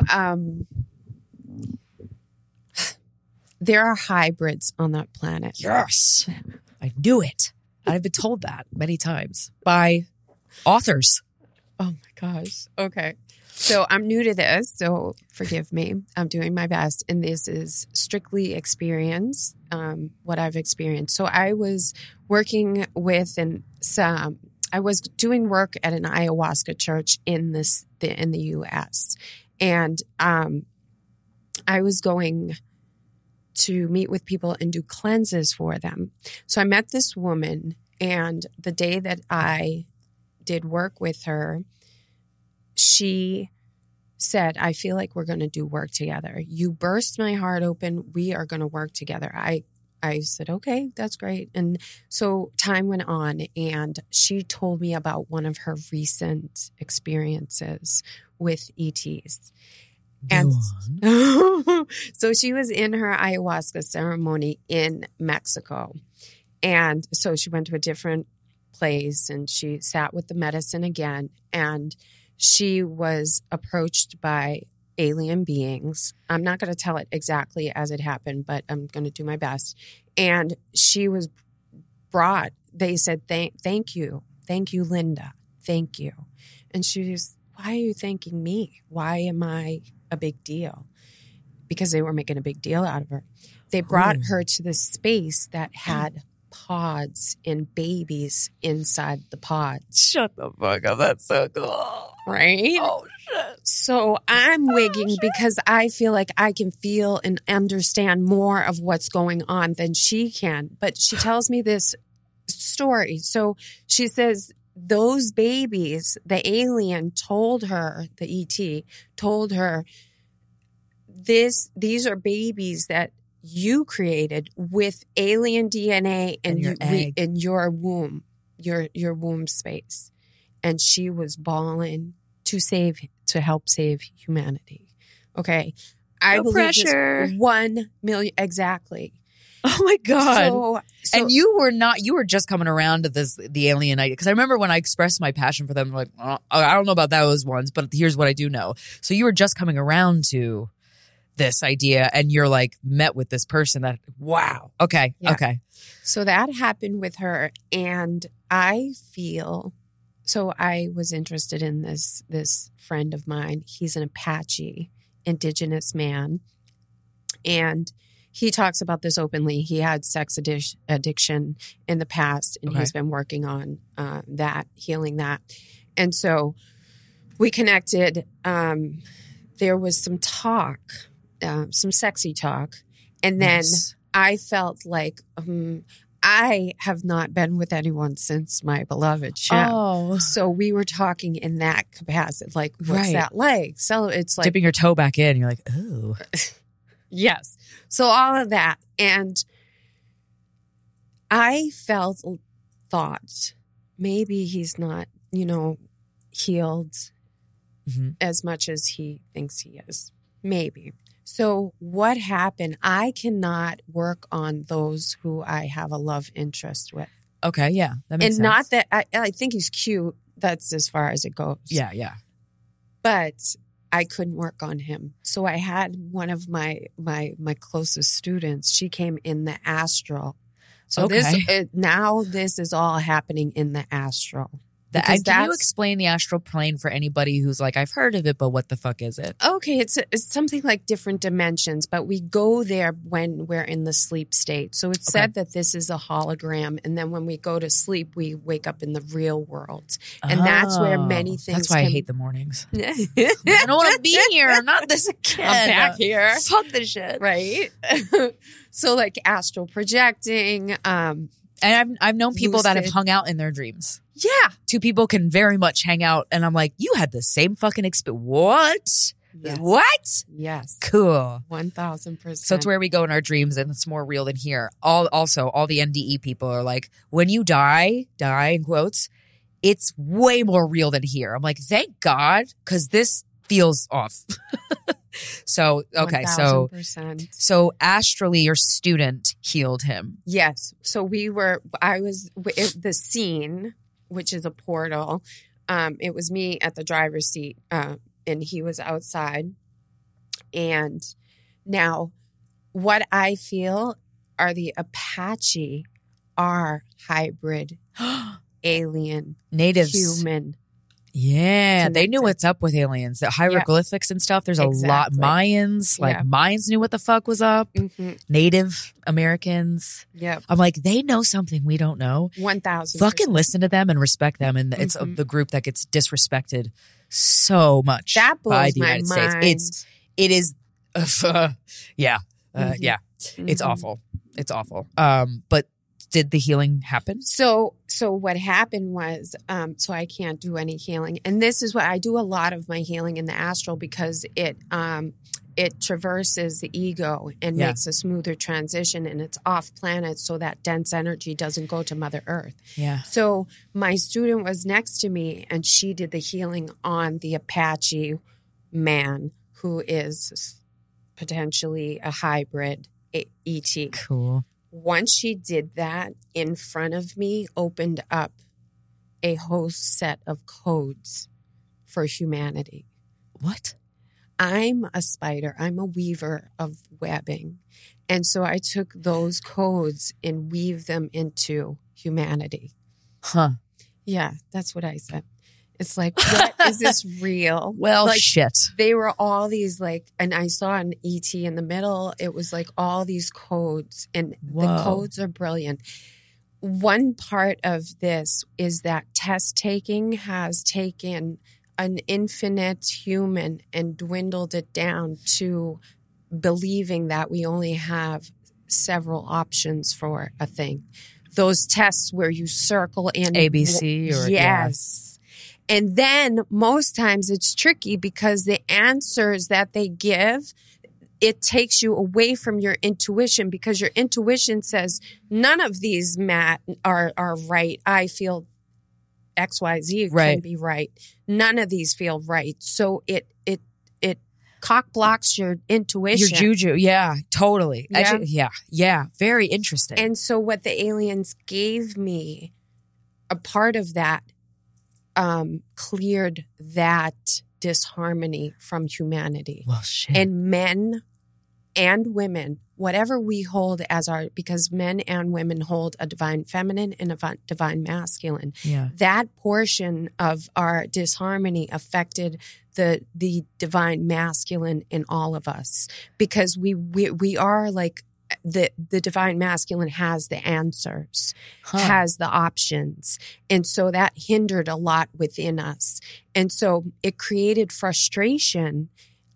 there are hybrids on that planet. Yes. I knew it. I've been told that many times by authors. Oh my gosh. Okay. So I'm new to this, so forgive me. I'm doing my best. And this is strictly experience, what I've experienced. So I was working with I was doing work at an ayahuasca church in the US. And I was going to meet with people and do cleanses for them. So I met this woman, and the day that I did work with her, she said, I feel like we're going to do work together. You burst my heart open. We are going to work together. I said, okay, that's great. And so time went on, and she told me about one of her recent experiences with ETs. And so she was in her ayahuasca ceremony in Mexico. And so she went to a different place, and she sat with the medicine again, and she was approached by alien beings. I'm not going to tell it exactly as it happened, but I'm going to do my best. And she was brought, they said, thank you. Thank you, Linda. Thank you. And she was, why are you thanking me? Why am I a big deal? Because they were making a big deal out of her. They brought her to this space that had pods and babies inside the pods. Shut the fuck up. That's so cool. Right? Oh, shit. So I'm wigging because I feel like I can feel and understand more of what's going on than she can. But she tells me this story. So she says those babies, the alien told her, the ET told her, these are babies that you created with alien DNA And your egg. in your womb, your womb space. And she was bawling to help save humanity. Okay. I No believe pressure. this 1 million. Exactly. Oh my God. So And you were just coming around to the alien idea. Because I remember when I expressed my passion for them, like, I don't know about those ones, but here's what I do know. So you were just coming around to this idea, and you're like met with this person that, wow. Okay. Yeah. Okay. So that happened with her. And I feel, so I was interested in this friend of mine. He's an Apache, indigenous man. And he talks about this openly. He had sex addiction in the past, and he's been working on that, healing that. And so we connected. There was some talk, some sexy talk. And then Yes. I felt like I have not been with anyone since my beloved Shem. Oh. So we were talking in that capacity. Like, what's Right. that like? So it's like, Dipping your toe back in. You're like, oh. yes. So all of that. And I thought maybe he's not, healed as much as he thinks he is. Maybe. So what happened? I cannot work on those who I have a love interest with. Okay, yeah. That makes And sense. not that I think he's cute. That's as far as it goes. Yeah, yeah. But I couldn't work on him. So I had one of my closest students. She came in the astral. So Okay. this is all happening in the astral. Because Can you explain the astral plane for anybody who's like, I've heard of it, but what the fuck is it? Okay, it's something like different dimensions, but we go there when we're in the sleep state. So it's said that this is a hologram, and then when we go to sleep, we wake up in the real world, and that's where many things. That's why I hate the mornings. I don't want to be here. Not this again. I'm back here. Fuck this shit. Right? So like astral projecting. And I've known people that have Lucid. hung out in their dreams. Yeah. Two people can very much hang out, and I'm like, you had the same fucking experience. What? Yes. What? Yes. Cool. 1000%. So it's where we go in our dreams, and it's more real than here. All the NDE people are like, when you die in quotes, it's way more real than here. I'm like, thank God, because this feels off. So, okay. 1000%. So astrally, your student healed him. Yes. So the scene, which is a portal. It was me at the driver's seat, and he was outside. And now what I feel are the Apache are hybrid, alien, Natives. human. Yeah, they knew connected. what's up with aliens. The hieroglyphics and stuff. There's a lot. Exactly. Mayans, like Yeah. Mayans knew what the fuck was up. Mm-hmm. Native Americans. Yep. I'm like, they know something we don't know. 1000%. Fucking listen to them and respect them. And it's Mhm. the group that gets disrespected so much That blows by the my United mind. States. It is, yeah, Mhm. yeah. It's Mhm. awful. It's awful. But did the healing happen? So what happened was, so I can't do any healing, and this is what I do a lot of my healing in the astral because it traverses the ego and Yeah. makes a smoother transition, and it's off planet, so that dense energy doesn't go to Mother Earth. Yeah. So my student was next to me, and she did the healing on the Apache man who is potentially a hybrid ET. Cool. Once she did that, in front of me opened up a whole set of codes for humanity. What? I'm a spider. I'm a weaver of webbing. And so I took those codes and weave them into humanity. Huh. Yeah, that's what I said. It's like, what is this real? Well, like, shit. they were all these and I saw an ET in the middle. It was like all these codes, and Whoa. the codes are brilliant. One part of this is that test taking has taken an infinite human and dwindled it down to believing that we only have several options for a thing. Those tests where you circle in ABC or yes. And then most times it's tricky because the answers that they give, it takes you away from your intuition because your intuition says none of these, Matt, are right. I feel XYZ can be right. None of these feel right. So it cock blocks your intuition. Your juju. Yeah, totally. Yeah. Actually, yeah. Very interesting. And so what the aliens gave me, a part of that cleared that disharmony from humanity. well, shit. And men and women, whatever we hold as because men and women hold a divine feminine and a divine masculine. yeah. That portion of our disharmony affected the divine masculine in all of us because we are like the divine masculine has the answers, has the options. And so that hindered a lot within us. And so it created frustration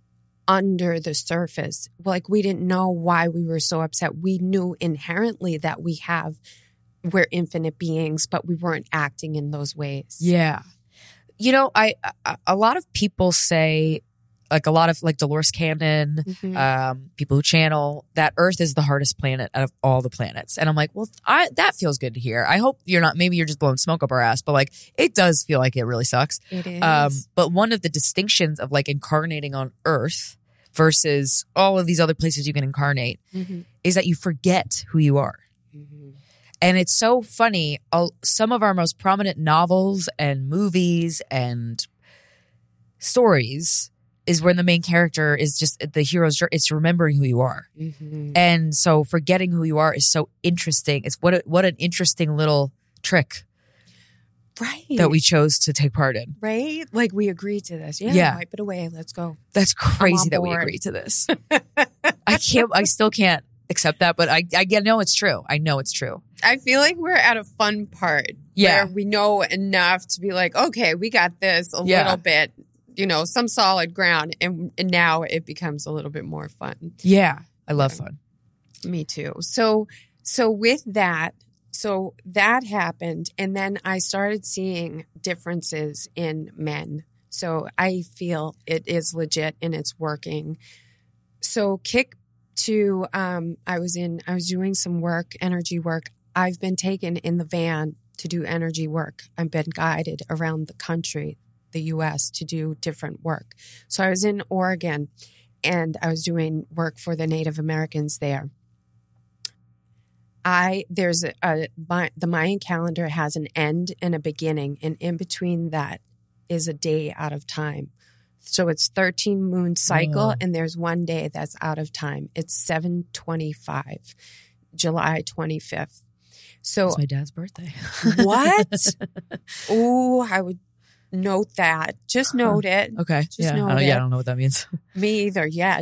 under the surface. Like we didn't know why we were so upset. We knew inherently that we're infinite beings, but we weren't acting in those ways. Yeah. You know, a lot of people say, like a lot of like Dolores Cannon, people who channel that Earth is the hardest planet out of all the planets. And I'm like, well, that feels good to hear. I hope you're not, maybe you're just blowing smoke up our ass, but like it does feel like it really sucks. It is. But one of the distinctions of like incarnating on Earth versus all of these other places you can incarnate is that you forget who you are. And it's so funny. Some of our most prominent novels and movies and stories is when the main character is just the hero's. It's remembering who you are, and so forgetting who you are is so interesting. It's what an interesting little trick, right? That we chose to take part in, right? Like we agreed to this. Yeah. Wipe it away. Let's go. That's crazy that we agreed to this. I still can't accept that, but I know it's true. I know it's true. I feel like we're at a fun part where we know enough to be like, okay, we got this a little bit. You know, some solid ground, and now it becomes a little bit more fun. Yeah, I love fun. Me too. So with that, that happened, and then I started seeing differences in men. So I feel it is legit and it's working. So kick to, I was doing some work, energy work. I've been taken in the van to do energy work. I've been guided around the country, the U.S., to do different work. So I was in Oregon and I was doing work for the Native Americans there. The Mayan calendar has an end and a beginning, and in between that is a day out of time. So it's 13 moon cycle, and there's one day that's out of time. It's 7/25, July 25th. So it's my dad's birthday. What? Oh, I would note that. Just note it. Okay. Just note it. I don't know what that means. Me either yet.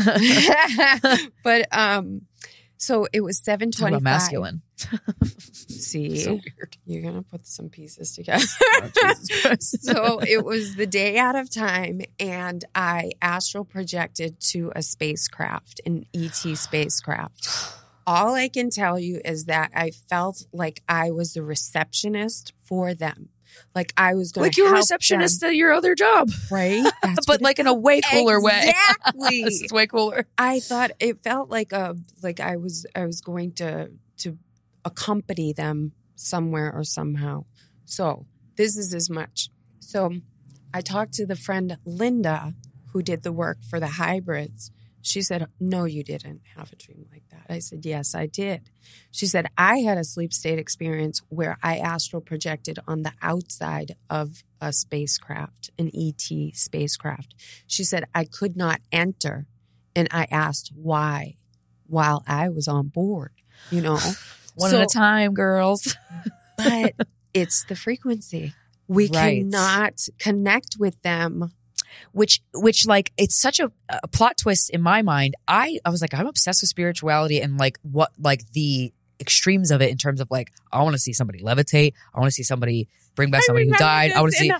But so it was 7:25. Talk about masculine. See, So weird. You're gonna put some pieces together. Oh, Jesus Christ. So it was the day out of time, and I astral projected to a spacecraft, an ET spacecraft. All I can tell you is that I felt like I was the receptionist for them. Like I was going to you were help receptionist them. at your other job, Right? but like in a way cooler way. Exactly. This is way cooler. I thought it felt like I was going to accompany them somewhere or somehow. So this is as much. So I talked to the friend Linda who did the work for the hybrids. She said, no, you didn't have a dream like that. I said, yes, I did. She said, I had a sleep state experience where I astral projected on the outside of a spacecraft, an ET spacecraft. She said, I could not enter. And I asked why while I was on board, you know. One at a time, girls. But it's the frequency. We cannot connect with them. Which like, it's such a plot twist in my mind. I was like, I'm obsessed with spirituality and like what, like the extremes of it in terms of like, I want to see somebody levitate. I want to see somebody bring back somebody who died. I want to see,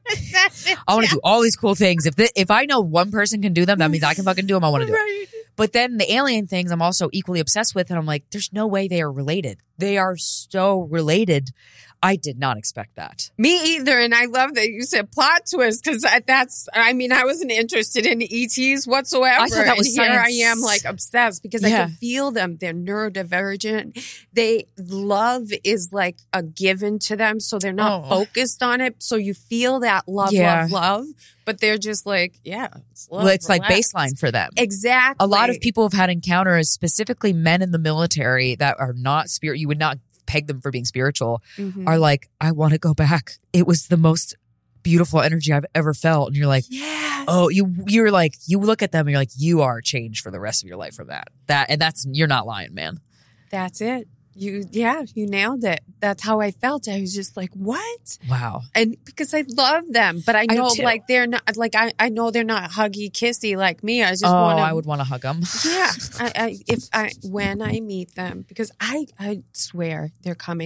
I want to do all these cool things. If I know one person can do them, that means I can fucking do them. I want to do it. But then the alien things I'm also equally obsessed with. And I'm like, there's no way they are related. They are so related. I did not expect that. Me either. And I love that you said plot twist because I wasn't interested in ETs whatsoever. I thought that was and science. here I am like obsessed because I can feel them. They're neurodivergent. Love is like a given to them. So they're not focused on it. So you feel that love, love. But they're just like, it's love. Well, it's like relax. baseline for them. Exactly. A lot of people have had encounters, specifically men in the military that are not spirit. You would not peg them for being spiritual, are like, I want to go back. It was the most beautiful energy I've ever felt. And you're like, oh, you're like, you look at them and you're like, you are changed for the rest of your life from that. And that's, you're not lying, man. That's it. You nailed it. That's how I felt. I was just like, what? Wow. And because I love them, but I know like they're not like, I know they're not huggy kissy like me. I just want to. I would want to hug them. Yeah. When I meet them, because I swear they're coming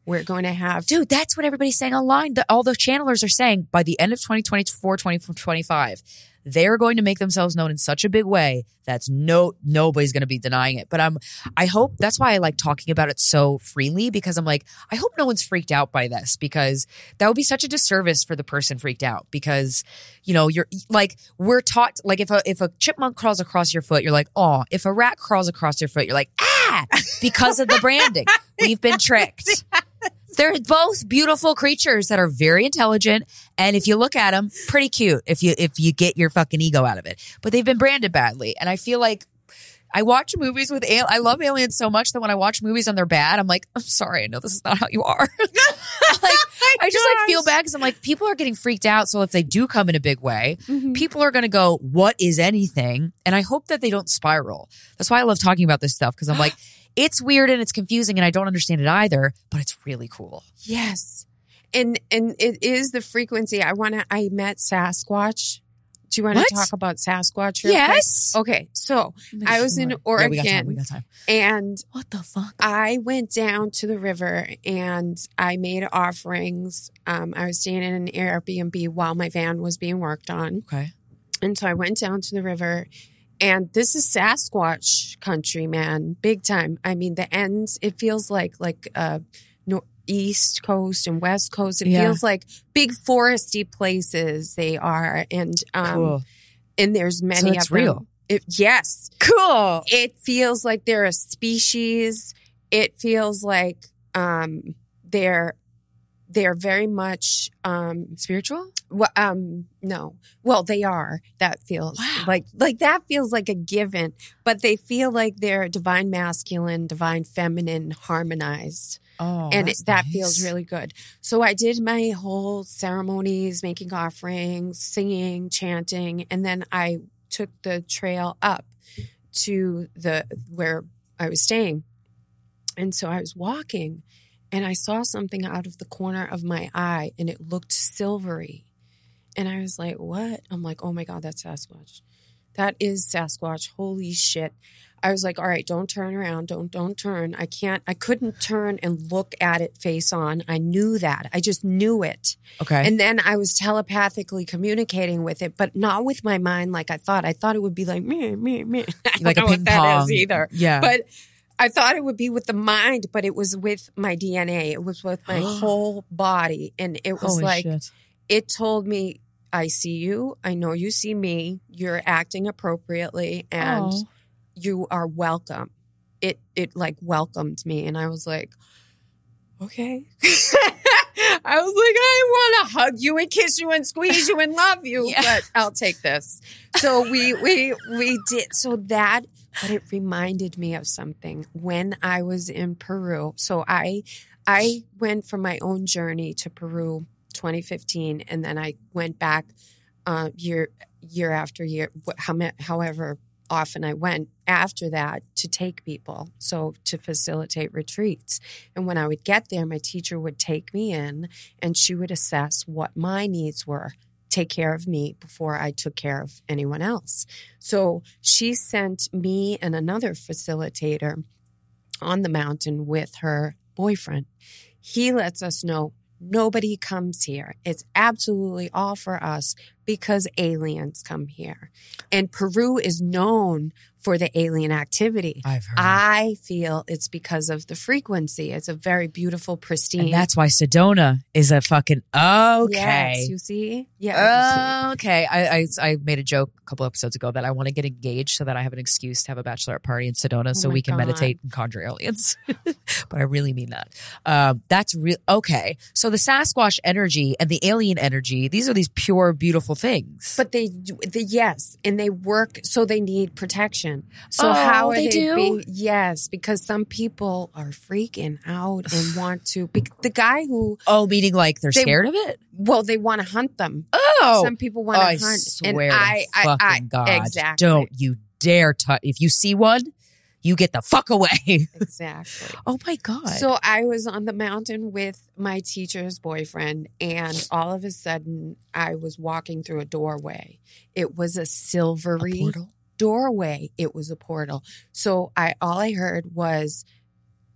We're going to have... Dude, that's what everybody's saying online. All the channelers are saying by the end of 2024, 2025, they're going to make themselves known in such a big way that's nobody's going to be denying it. But I hope that's why I like talking about it so freely, because I'm like, I hope no one's freaked out by this, because that would be such a disservice for the person freaked out, because, you know, you're like, we're taught, like if a chipmunk crawls across your foot, you're like, oh, if a rat crawls across your foot, you're like, ah, because of the branding. We've been tricked. They're both beautiful creatures that are very intelligent, and if you look at them, pretty cute if you get your fucking ego out of it. But they've been branded badly, and I feel like I watch movies with I love aliens so much that when I watch movies and they're bad, I'm like, I'm sorry, I know this is not how you are. I just like feel bad because I'm like, people are getting freaked out. So if they do come in a big way, people are going to go, what is anything? And I hope that they don't spiral. That's why I love talking about this stuff, because I'm like, it's weird and it's confusing and I don't understand it either, but it's really cool. Yes. And it is the frequency. I met Sasquatch. Do you want to talk about Sasquatch? Yes. Quick? Okay. So I was in Oregon. Yeah, we got time. And what the fuck? I went down to the river and I made offerings. I was staying in an Airbnb while my van was being worked on. Okay. And so I went down to the river, and this is Sasquatch country, man. Big time. I mean, the ends, it feels like East Coast and West Coast. It feels like big foresty places they are. And cool. And there's many so it's of them. Real. Yes. Cool. It feels like they're a species. It feels like they're very much spiritual? No. Well, they are. That feels like that feels like a given, but they feel like they're divine masculine, divine feminine, harmonized. Oh, and that nice. feels really good. So I did my whole ceremonies, making offerings, singing, chanting, and then I took the trail up to where I was staying. And so I was walking and I saw something out of the corner of my eye and it looked silvery. And I was like, what? I'm like, oh my God, that's Sasquatch. That is Sasquatch. Holy shit. I was like, all right, don't turn around. Don't turn. I couldn't turn and look at it face on. I knew that. I just knew it. Okay. And then I was telepathically communicating with it, but not with my mind like I thought. I thought it would be like, me. I like don't a know ping what that pong. is either. Yeah. But I thought it would be with the mind, but it was with my DNA. It was with my whole body. And it was Holy shit. It told me, I see you. I know you see me. You're acting appropriately. And you are welcome. It like welcomed me. And I was like, okay. I was like, I want to hug you and kiss you and squeeze you and love you, but I'll take this. So we did. So that, but it reminded me of something when I was in Peru. So I went from my own journey to Peru 2015, and then I went back year after year, however often I went after that to take people, so to facilitate retreats. And when I would get there, my teacher would take me in and she would assess what my needs were, take care of me before I took care of anyone else. So she sent me and another facilitator on the mountain with her boyfriend. He lets us know nobody comes here. It's absolutely all for us because aliens come here. And Peru is known for the alien activity. I've heard. I feel it's because of the frequency. It's a very beautiful, pristine. And that's why Sedona is a fucking okay. Yes, you see? Yeah. Okay. I made a joke a couple episodes ago that I want to get engaged so that I have an excuse to have a bachelorette party in Sedona so we can meditate and conjure aliens. But I really mean that. That's real. Okay. So the Sasquatch energy and the alien energy, these are these pure, beautiful things. But yes, and they work, so they need protection. So how are they do? Yes, because some people are freaking out and want to. The guy who meaning like they're scared of it. Well, they want to hunt them. Oh, some people want to hunt. I swear and to fucking God, exactly. Don't you dare touch. If you see one, you get the fuck away. Exactly. Oh my God. So I was on the mountain with my teacher's boyfriend, and all of a sudden I was walking through a doorway. It was a silvery doorway. It was a portal. So all I heard was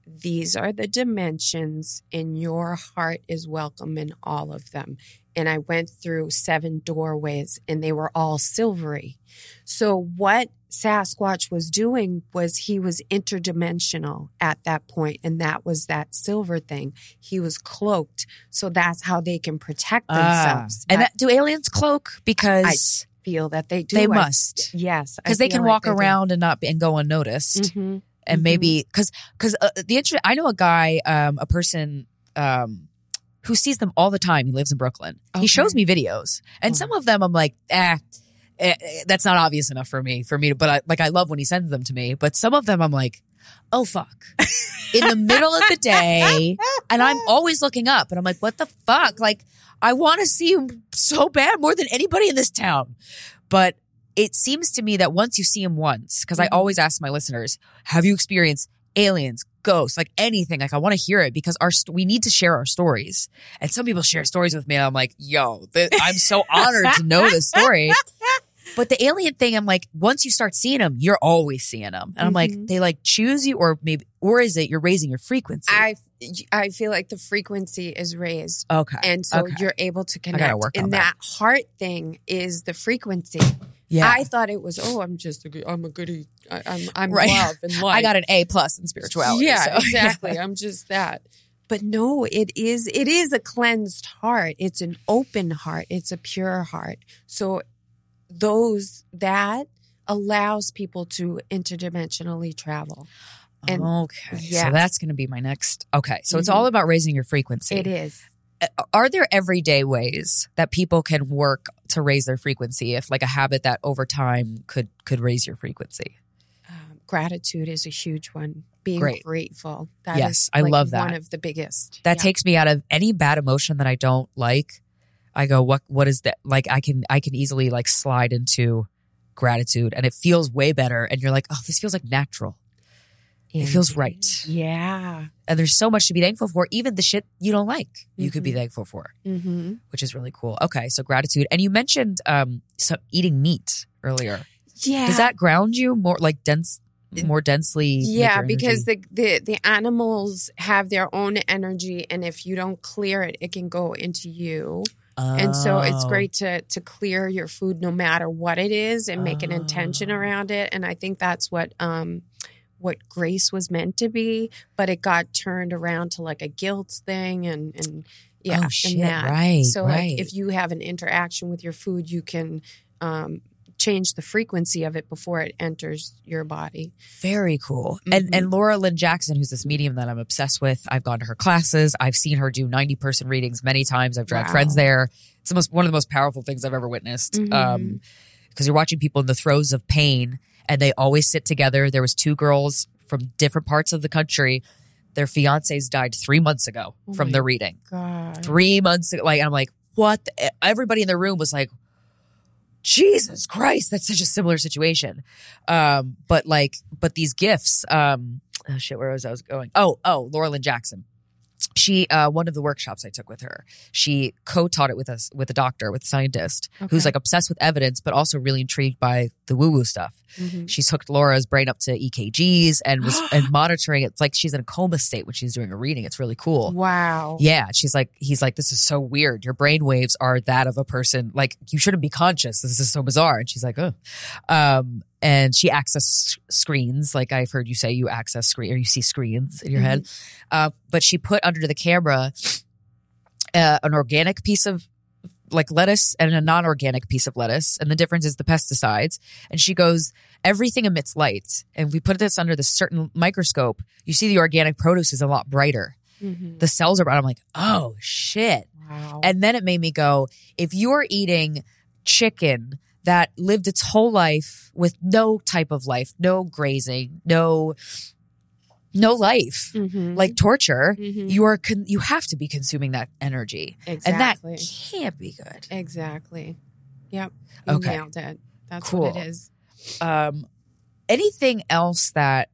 these are the dimensions and your heart is welcome in all of them. And I went through 7 doorways and they were all silvery. So what Sasquatch was doing was he was interdimensional at that point, and that was that silver thing. He was cloaked, so that's how they can protect themselves. And do aliens cloak? Because I feel that they do. They must. Yes, because they can walk around and go unnoticed. Mm-hmm. And maybe because I know a guy, a person who sees them all the time. He lives in Brooklyn. Okay. He shows me videos, and some of them I'm like, that's not obvious enough for me to. But I love when he sends them to me. But some of them I'm like, oh fuck, in the middle of the day, and I'm always looking up, and I'm like, what the fuck? Like, I want to see him so bad, more than anybody in this town, but. It seems to me that once you see him once, because I always ask my listeners, have you experienced aliens, ghosts, like anything? Like I want to hear it because we need to share our stories. And some people share stories with me and I'm like, yo, I'm so honored to know this story. But the alien thing, I'm like, once you start seeing them, you're always seeing them. And I'm like, they like choose you or is it you're raising your frequency? I feel like the frequency is raised. Okay. And so you're able to connect. I gotta work on that heart thing is the frequency. Yeah. I thought it was, I'm a goodie. I'm right. love and life. I got an A+ in spirituality. Yeah, so, exactly. Yeah. I'm just that. But no, it is a cleansed heart. It's an open heart. It's a pure heart. So that allows people to interdimensionally travel. And okay. Yes. So that's going to be my next. Okay. So it's all about raising your frequency. It is. Are there everyday ways that people can work to raise their frequency? If like a habit that over time could raise your frequency? Gratitude is a huge one. Being grateful. That yes, is I love that. One of the biggest. That takes me out of any bad emotion that I don't like. I go, what is that? Like I can easily like slide into gratitude and it feels way better. And you're like, oh, this feels like natural. It feels right. Yeah. And there's so much to be thankful for. Even the shit you don't like, you could be thankful for, which is really cool. Okay. So gratitude. And you mentioned eating meat earlier. Yeah. Does that ground you more like more densely? Yeah, because the animals have their own energy. And if you don't clear it, it can go into you. And so it's great to clear your food no matter what it is and make an intention around it. And I think that's what grace was meant to be, but it got turned around to like a guilt thing and yeah. Oh, shit, and that. Right. So right. like if you have an interaction with your food, you can change the frequency of it before it enters your body. Very cool. And Laura Lynn Jackson, who's this medium that I'm obsessed with, I've gone to her classes. I've seen her do 90-person readings many times. I've dragged friends there. It's one of the most powerful things I've ever witnessed. Because you're watching people in the throes of pain and they always sit together. There was 2 girls from different parts of the country. Their fiancés died 3 months ago from the reading. God. 3 months ago. Like, I'm like, what? Everybody in the room was like, Jesus Christ, that's such a similar situation. But these gifts, where was I going? Oh, Laura Lynn Jackson. She, one of the workshops I took with her, she co-taught it with us, with a doctor, with a scientist who's like obsessed with evidence, but also really intrigued by the woo-woo stuff. She's hooked Laura's brain up to EKGs and was and monitoring it. It's like she's in a coma state when she's doing a reading. It's really cool. Wow. Yeah. He's like, this is so weird. Your brain waves are that of a person. Like you shouldn't be conscious. This is so bizarre. And she's like, oh. And she accessed screens. Like I've heard you say you access screen or you see screens in your head. But she put under the camera an organic piece of like lettuce and a non-organic piece of lettuce. And the difference is the pesticides. And she goes, everything emits light. And we put this under this certain microscope. You see the organic produce is a lot brighter. The cells are bright. I'm like, oh shit. Wow. And then it made me go, if you're eating chicken that lived its whole life with no type of life, no grazing, no life, like torture, you have to be consuming that energy. Exactly. And that can't be good. Exactly. Yep. You nailed it. That's cool. what it is. Anything else that,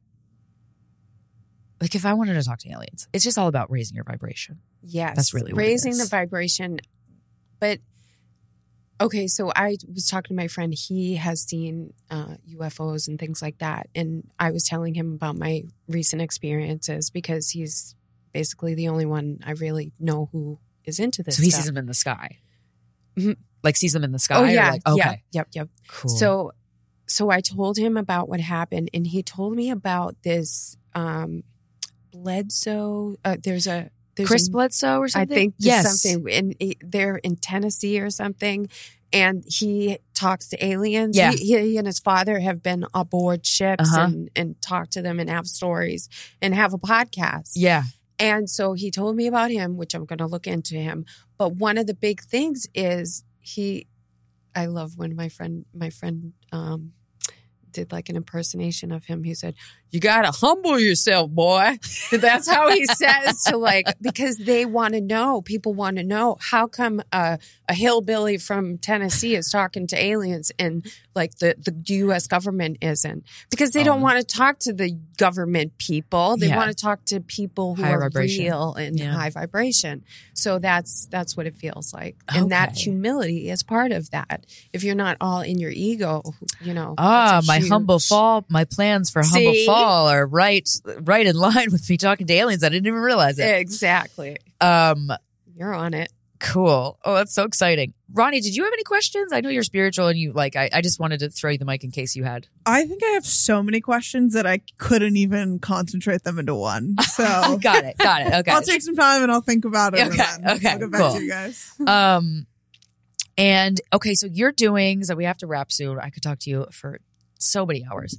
like if I wanted to talk to aliens, it's just all about raising your vibration. Yes. That's really what raising it is. the vibration. But Okay, so I was talking to my friend. He has seen UFOs and things like that. And I was telling him about my recent experiences because he's basically the only one I really know who is into this So he stuff. sees them in the sky. Mhm. Like sees them in the sky? Oh, or yeah. like, okay. Yep. Cool. So I told him about what happened. And he told me about this Bledsoe. There's Chris Bledsoe or something? I think yes. something. They're in Tennessee or something. And he talks to aliens. Yeah. He and his father have been aboard ships Uh-huh. and talk to them and have stories and have a podcast. Yeah. And so he told me about him, which I'm going to look into him. But one of the big things is I love when my friend did like an impersonation of him. He said, "You got to humble yourself, boy." That's how he says to because they want to know, people want to know, how come a hillbilly from Tennessee is talking to aliens and like the U.S. government isn't? Because they don't want to talk to the government people. They want to talk to people who Higher are vibration. real and high vibration. So that's what it feels like. And that Okay. humility is part of that. If you're not all in your ego, My humble fall, my plans for humble See? fall are right in line with me talking to aliens. I didn't even realize it. Exactly. You're on it. Cool. Oh, that's so exciting. Ronnie, did you have any questions? I know you're spiritual and you I just wanted to throw you the mic in case you had. I think I have so many questions that I couldn't even concentrate them into one. So Got it. Okay. I'll take some time and I'll think about it. Okay, And then okay, I'll get back cool. to you guys. And okay, so you're doing, so we have to wrap soon. I could talk to you for so many hours.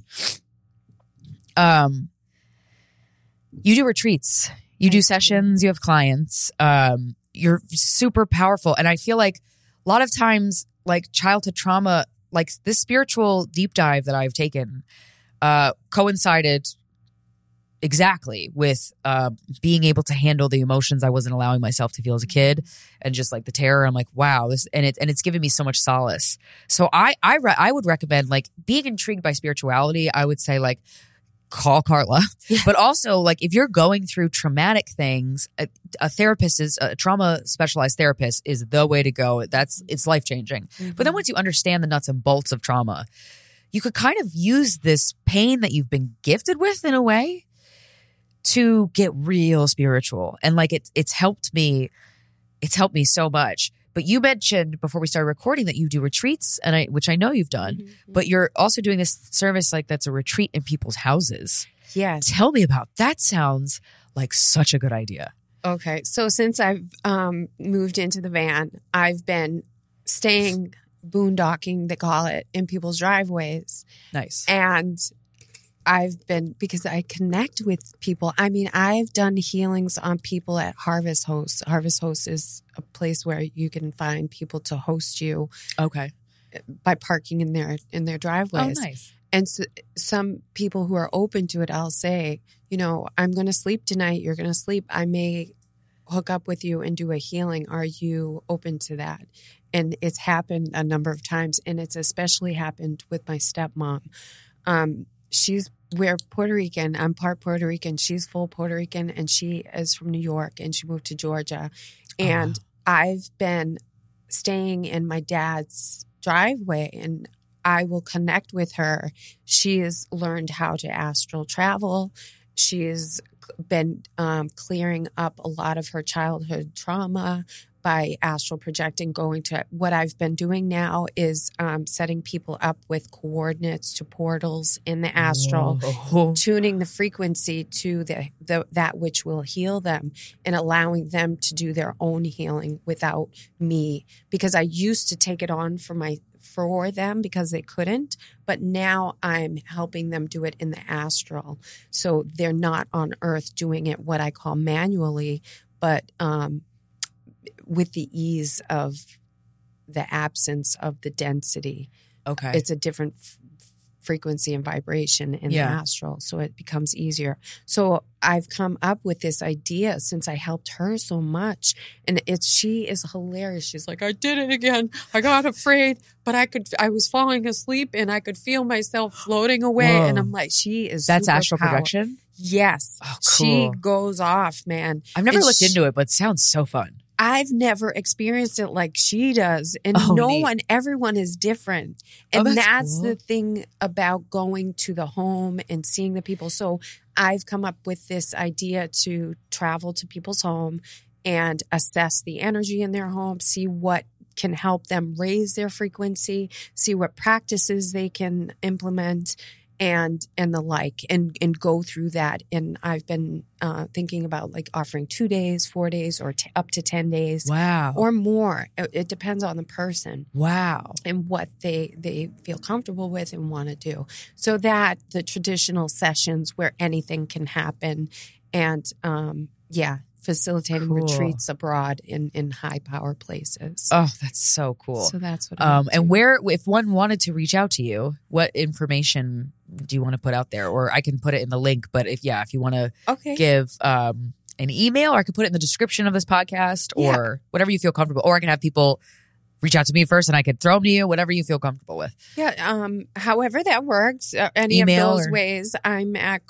You do retreats, you do sessions, you have clients. You're super powerful. And I feel like a lot of times, like childhood trauma, like this spiritual deep dive that I've taken, coincided exactly with being able to handle the emotions I wasn't allowing myself to feel as a kid, and just like the terror. I'm like, wow, this and it's given me so much solace. So I would recommend, like, being intrigued by spirituality. I would say, like, call Carla, but also, like, if you're going through traumatic things, a therapist is a trauma specialized therapist is the way to go. It's life changing. Mm-hmm. But then once you understand the nuts and bolts of trauma, you could kind of use this pain that you've been gifted with in a way to get real spiritual. And like, it's helped me so much. But you mentioned before we started recording that you do retreats, which I know you've done, but you're also doing this service like that's a retreat in people's houses. Yes. Tell me about that. Sounds like such a good idea. Okay. So since I've moved into the van, I've been staying boondocking, they call it, in people's driveways. Nice. And because I connect with people. I mean, I've done healings on people at Harvest Host. Harvest Host is a place where you can find people to host you Okay. by parking in their driveways. Oh, nice. And so, some people who are open to it, I'll say, I'm going to sleep tonight. You're going to sleep. I may hook up with you and do a healing. Are you open to that? And it's happened a number of times. And it's especially happened with my stepmom. We're Puerto Rican. I'm part Puerto Rican. She's full Puerto Rican, and she is from New York, and she moved to Georgia. And I've been staying in my dad's driveway, and I will connect with her. She has learned how to astral travel. She has been clearing up a lot of her childhood trauma by astral projecting. What I've been doing now is setting people up with coordinates to portals in the astral, tuning the frequency to that which will heal them, and allowing them to do their own healing without me. Because I used to take it on for them because they couldn't, but now I'm helping them do it in the astral. So they're not on earth doing it what I call manually, but with the ease of the absence of the density. Okay. It's a different frequency and vibration in the astral, so it becomes easier. So I've come up with this idea since I helped her so much, and she is hilarious. She's like, I did it again. I got afraid, but I was falling asleep and I could feel myself floating away. Whoa. And I'm like, she is That's superpower. astral projection? Yes. Oh, She cool. goes off, man. I've never And looked into it, but it sounds so fun. I've never experienced it like she does. And neat. everyone is different. And that's cool. the thing about going to the home and seeing the people. So I've come up with this idea to travel to people's home and assess the energy in their home, see what can help them raise their frequency, see what practices they can implement and the like, and go through that. And I've been thinking about like offering 2 days, 4 days, or up to 10 days. Wow. Or more. It depends on the person. Wow. And what they feel comfortable with and want to do. So that the traditional sessions where anything can happen, and facilitating Cool. retreats abroad in high power places. Oh, that's so cool. So that's what I'm and where, if one wanted to reach out to you, what information do you want to put out there? Or I can put it in the link, but if you want to give an email, or I could put it in the description of this podcast, or whatever you feel comfortable, or I can have people reach out to me first and I could throw them to you, whatever you feel comfortable with. Yeah. However that works, any Email of those ways. I'm at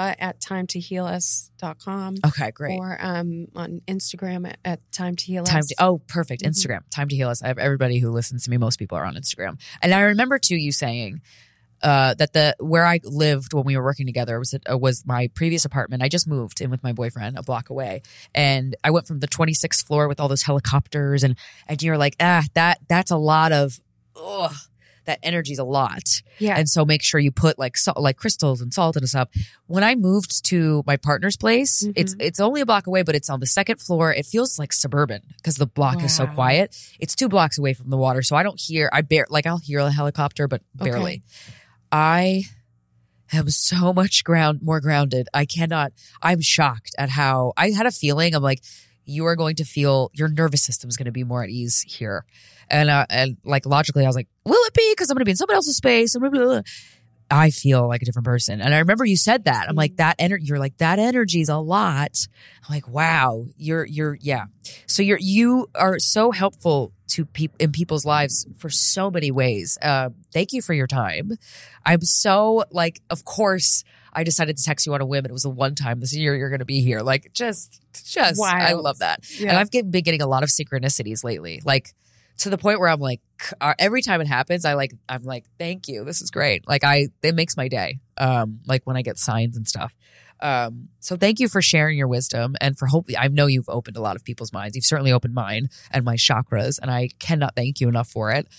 Carla@timetohealus.com. Okay, great. Or on Instagram at Time to Heal Us. Perfect. Instagram, Time to Heal Us. I have everybody who listens to me, most people are on Instagram. And I remember too, you saying that where I lived when we were working together was my previous apartment. I just moved in with my boyfriend a block away, and I went from the 26th floor with all those helicopters, and you're like, that's a lot of, that energy's a lot. Yeah. And so make sure you put like crystals and salt and stuff. When I moved to my partner's place, it's only a block away, but it's on the second floor. It feels like suburban because the block is so quiet. It's 2 blocks away from the water, so I don't hear. I'll hear a helicopter, but barely. Okay. I am so much more grounded. I'm shocked at how I had a feeling. I'm like, you are going to feel, your nervous system is going to be more at ease here. And like logically I was like, will it be? Cause I'm going to be in somebody else's space. Blah, blah, blah. I feel like a different person. And I remember you said that. I'm like, you're like, that energy is a lot. I'm like, wow, yeah. So you are so helpful to in people's lives for so many ways. Thank you for your time. I'm so like, of course I decided to text you on a whim. It was the one time this year you're going to be here. Like just wild. I love that. Yeah. And I've been getting a lot of synchronicities lately. Like, to the point where I'm like, every time it happens, I'm like, thank you. This is great. Like it makes my day. Like when I get signs and stuff. So thank you for sharing your wisdom, and for I know you've opened a lot of people's minds. You've certainly opened mine and my chakras, and I cannot thank you enough for it.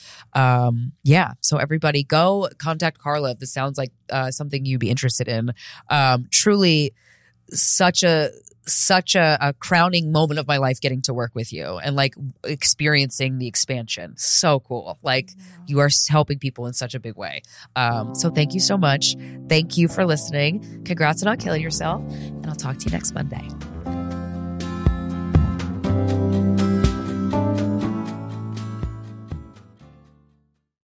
So everybody go contact Carla if this sounds like something you'd be interested in. Truly such a crowning moment of my life getting to work with you and like experiencing the expansion. So cool. Like you are helping people in such a big way. So thank you so much. Thank you for listening. Congrats on not killing yourself, and I'll talk to you next Monday.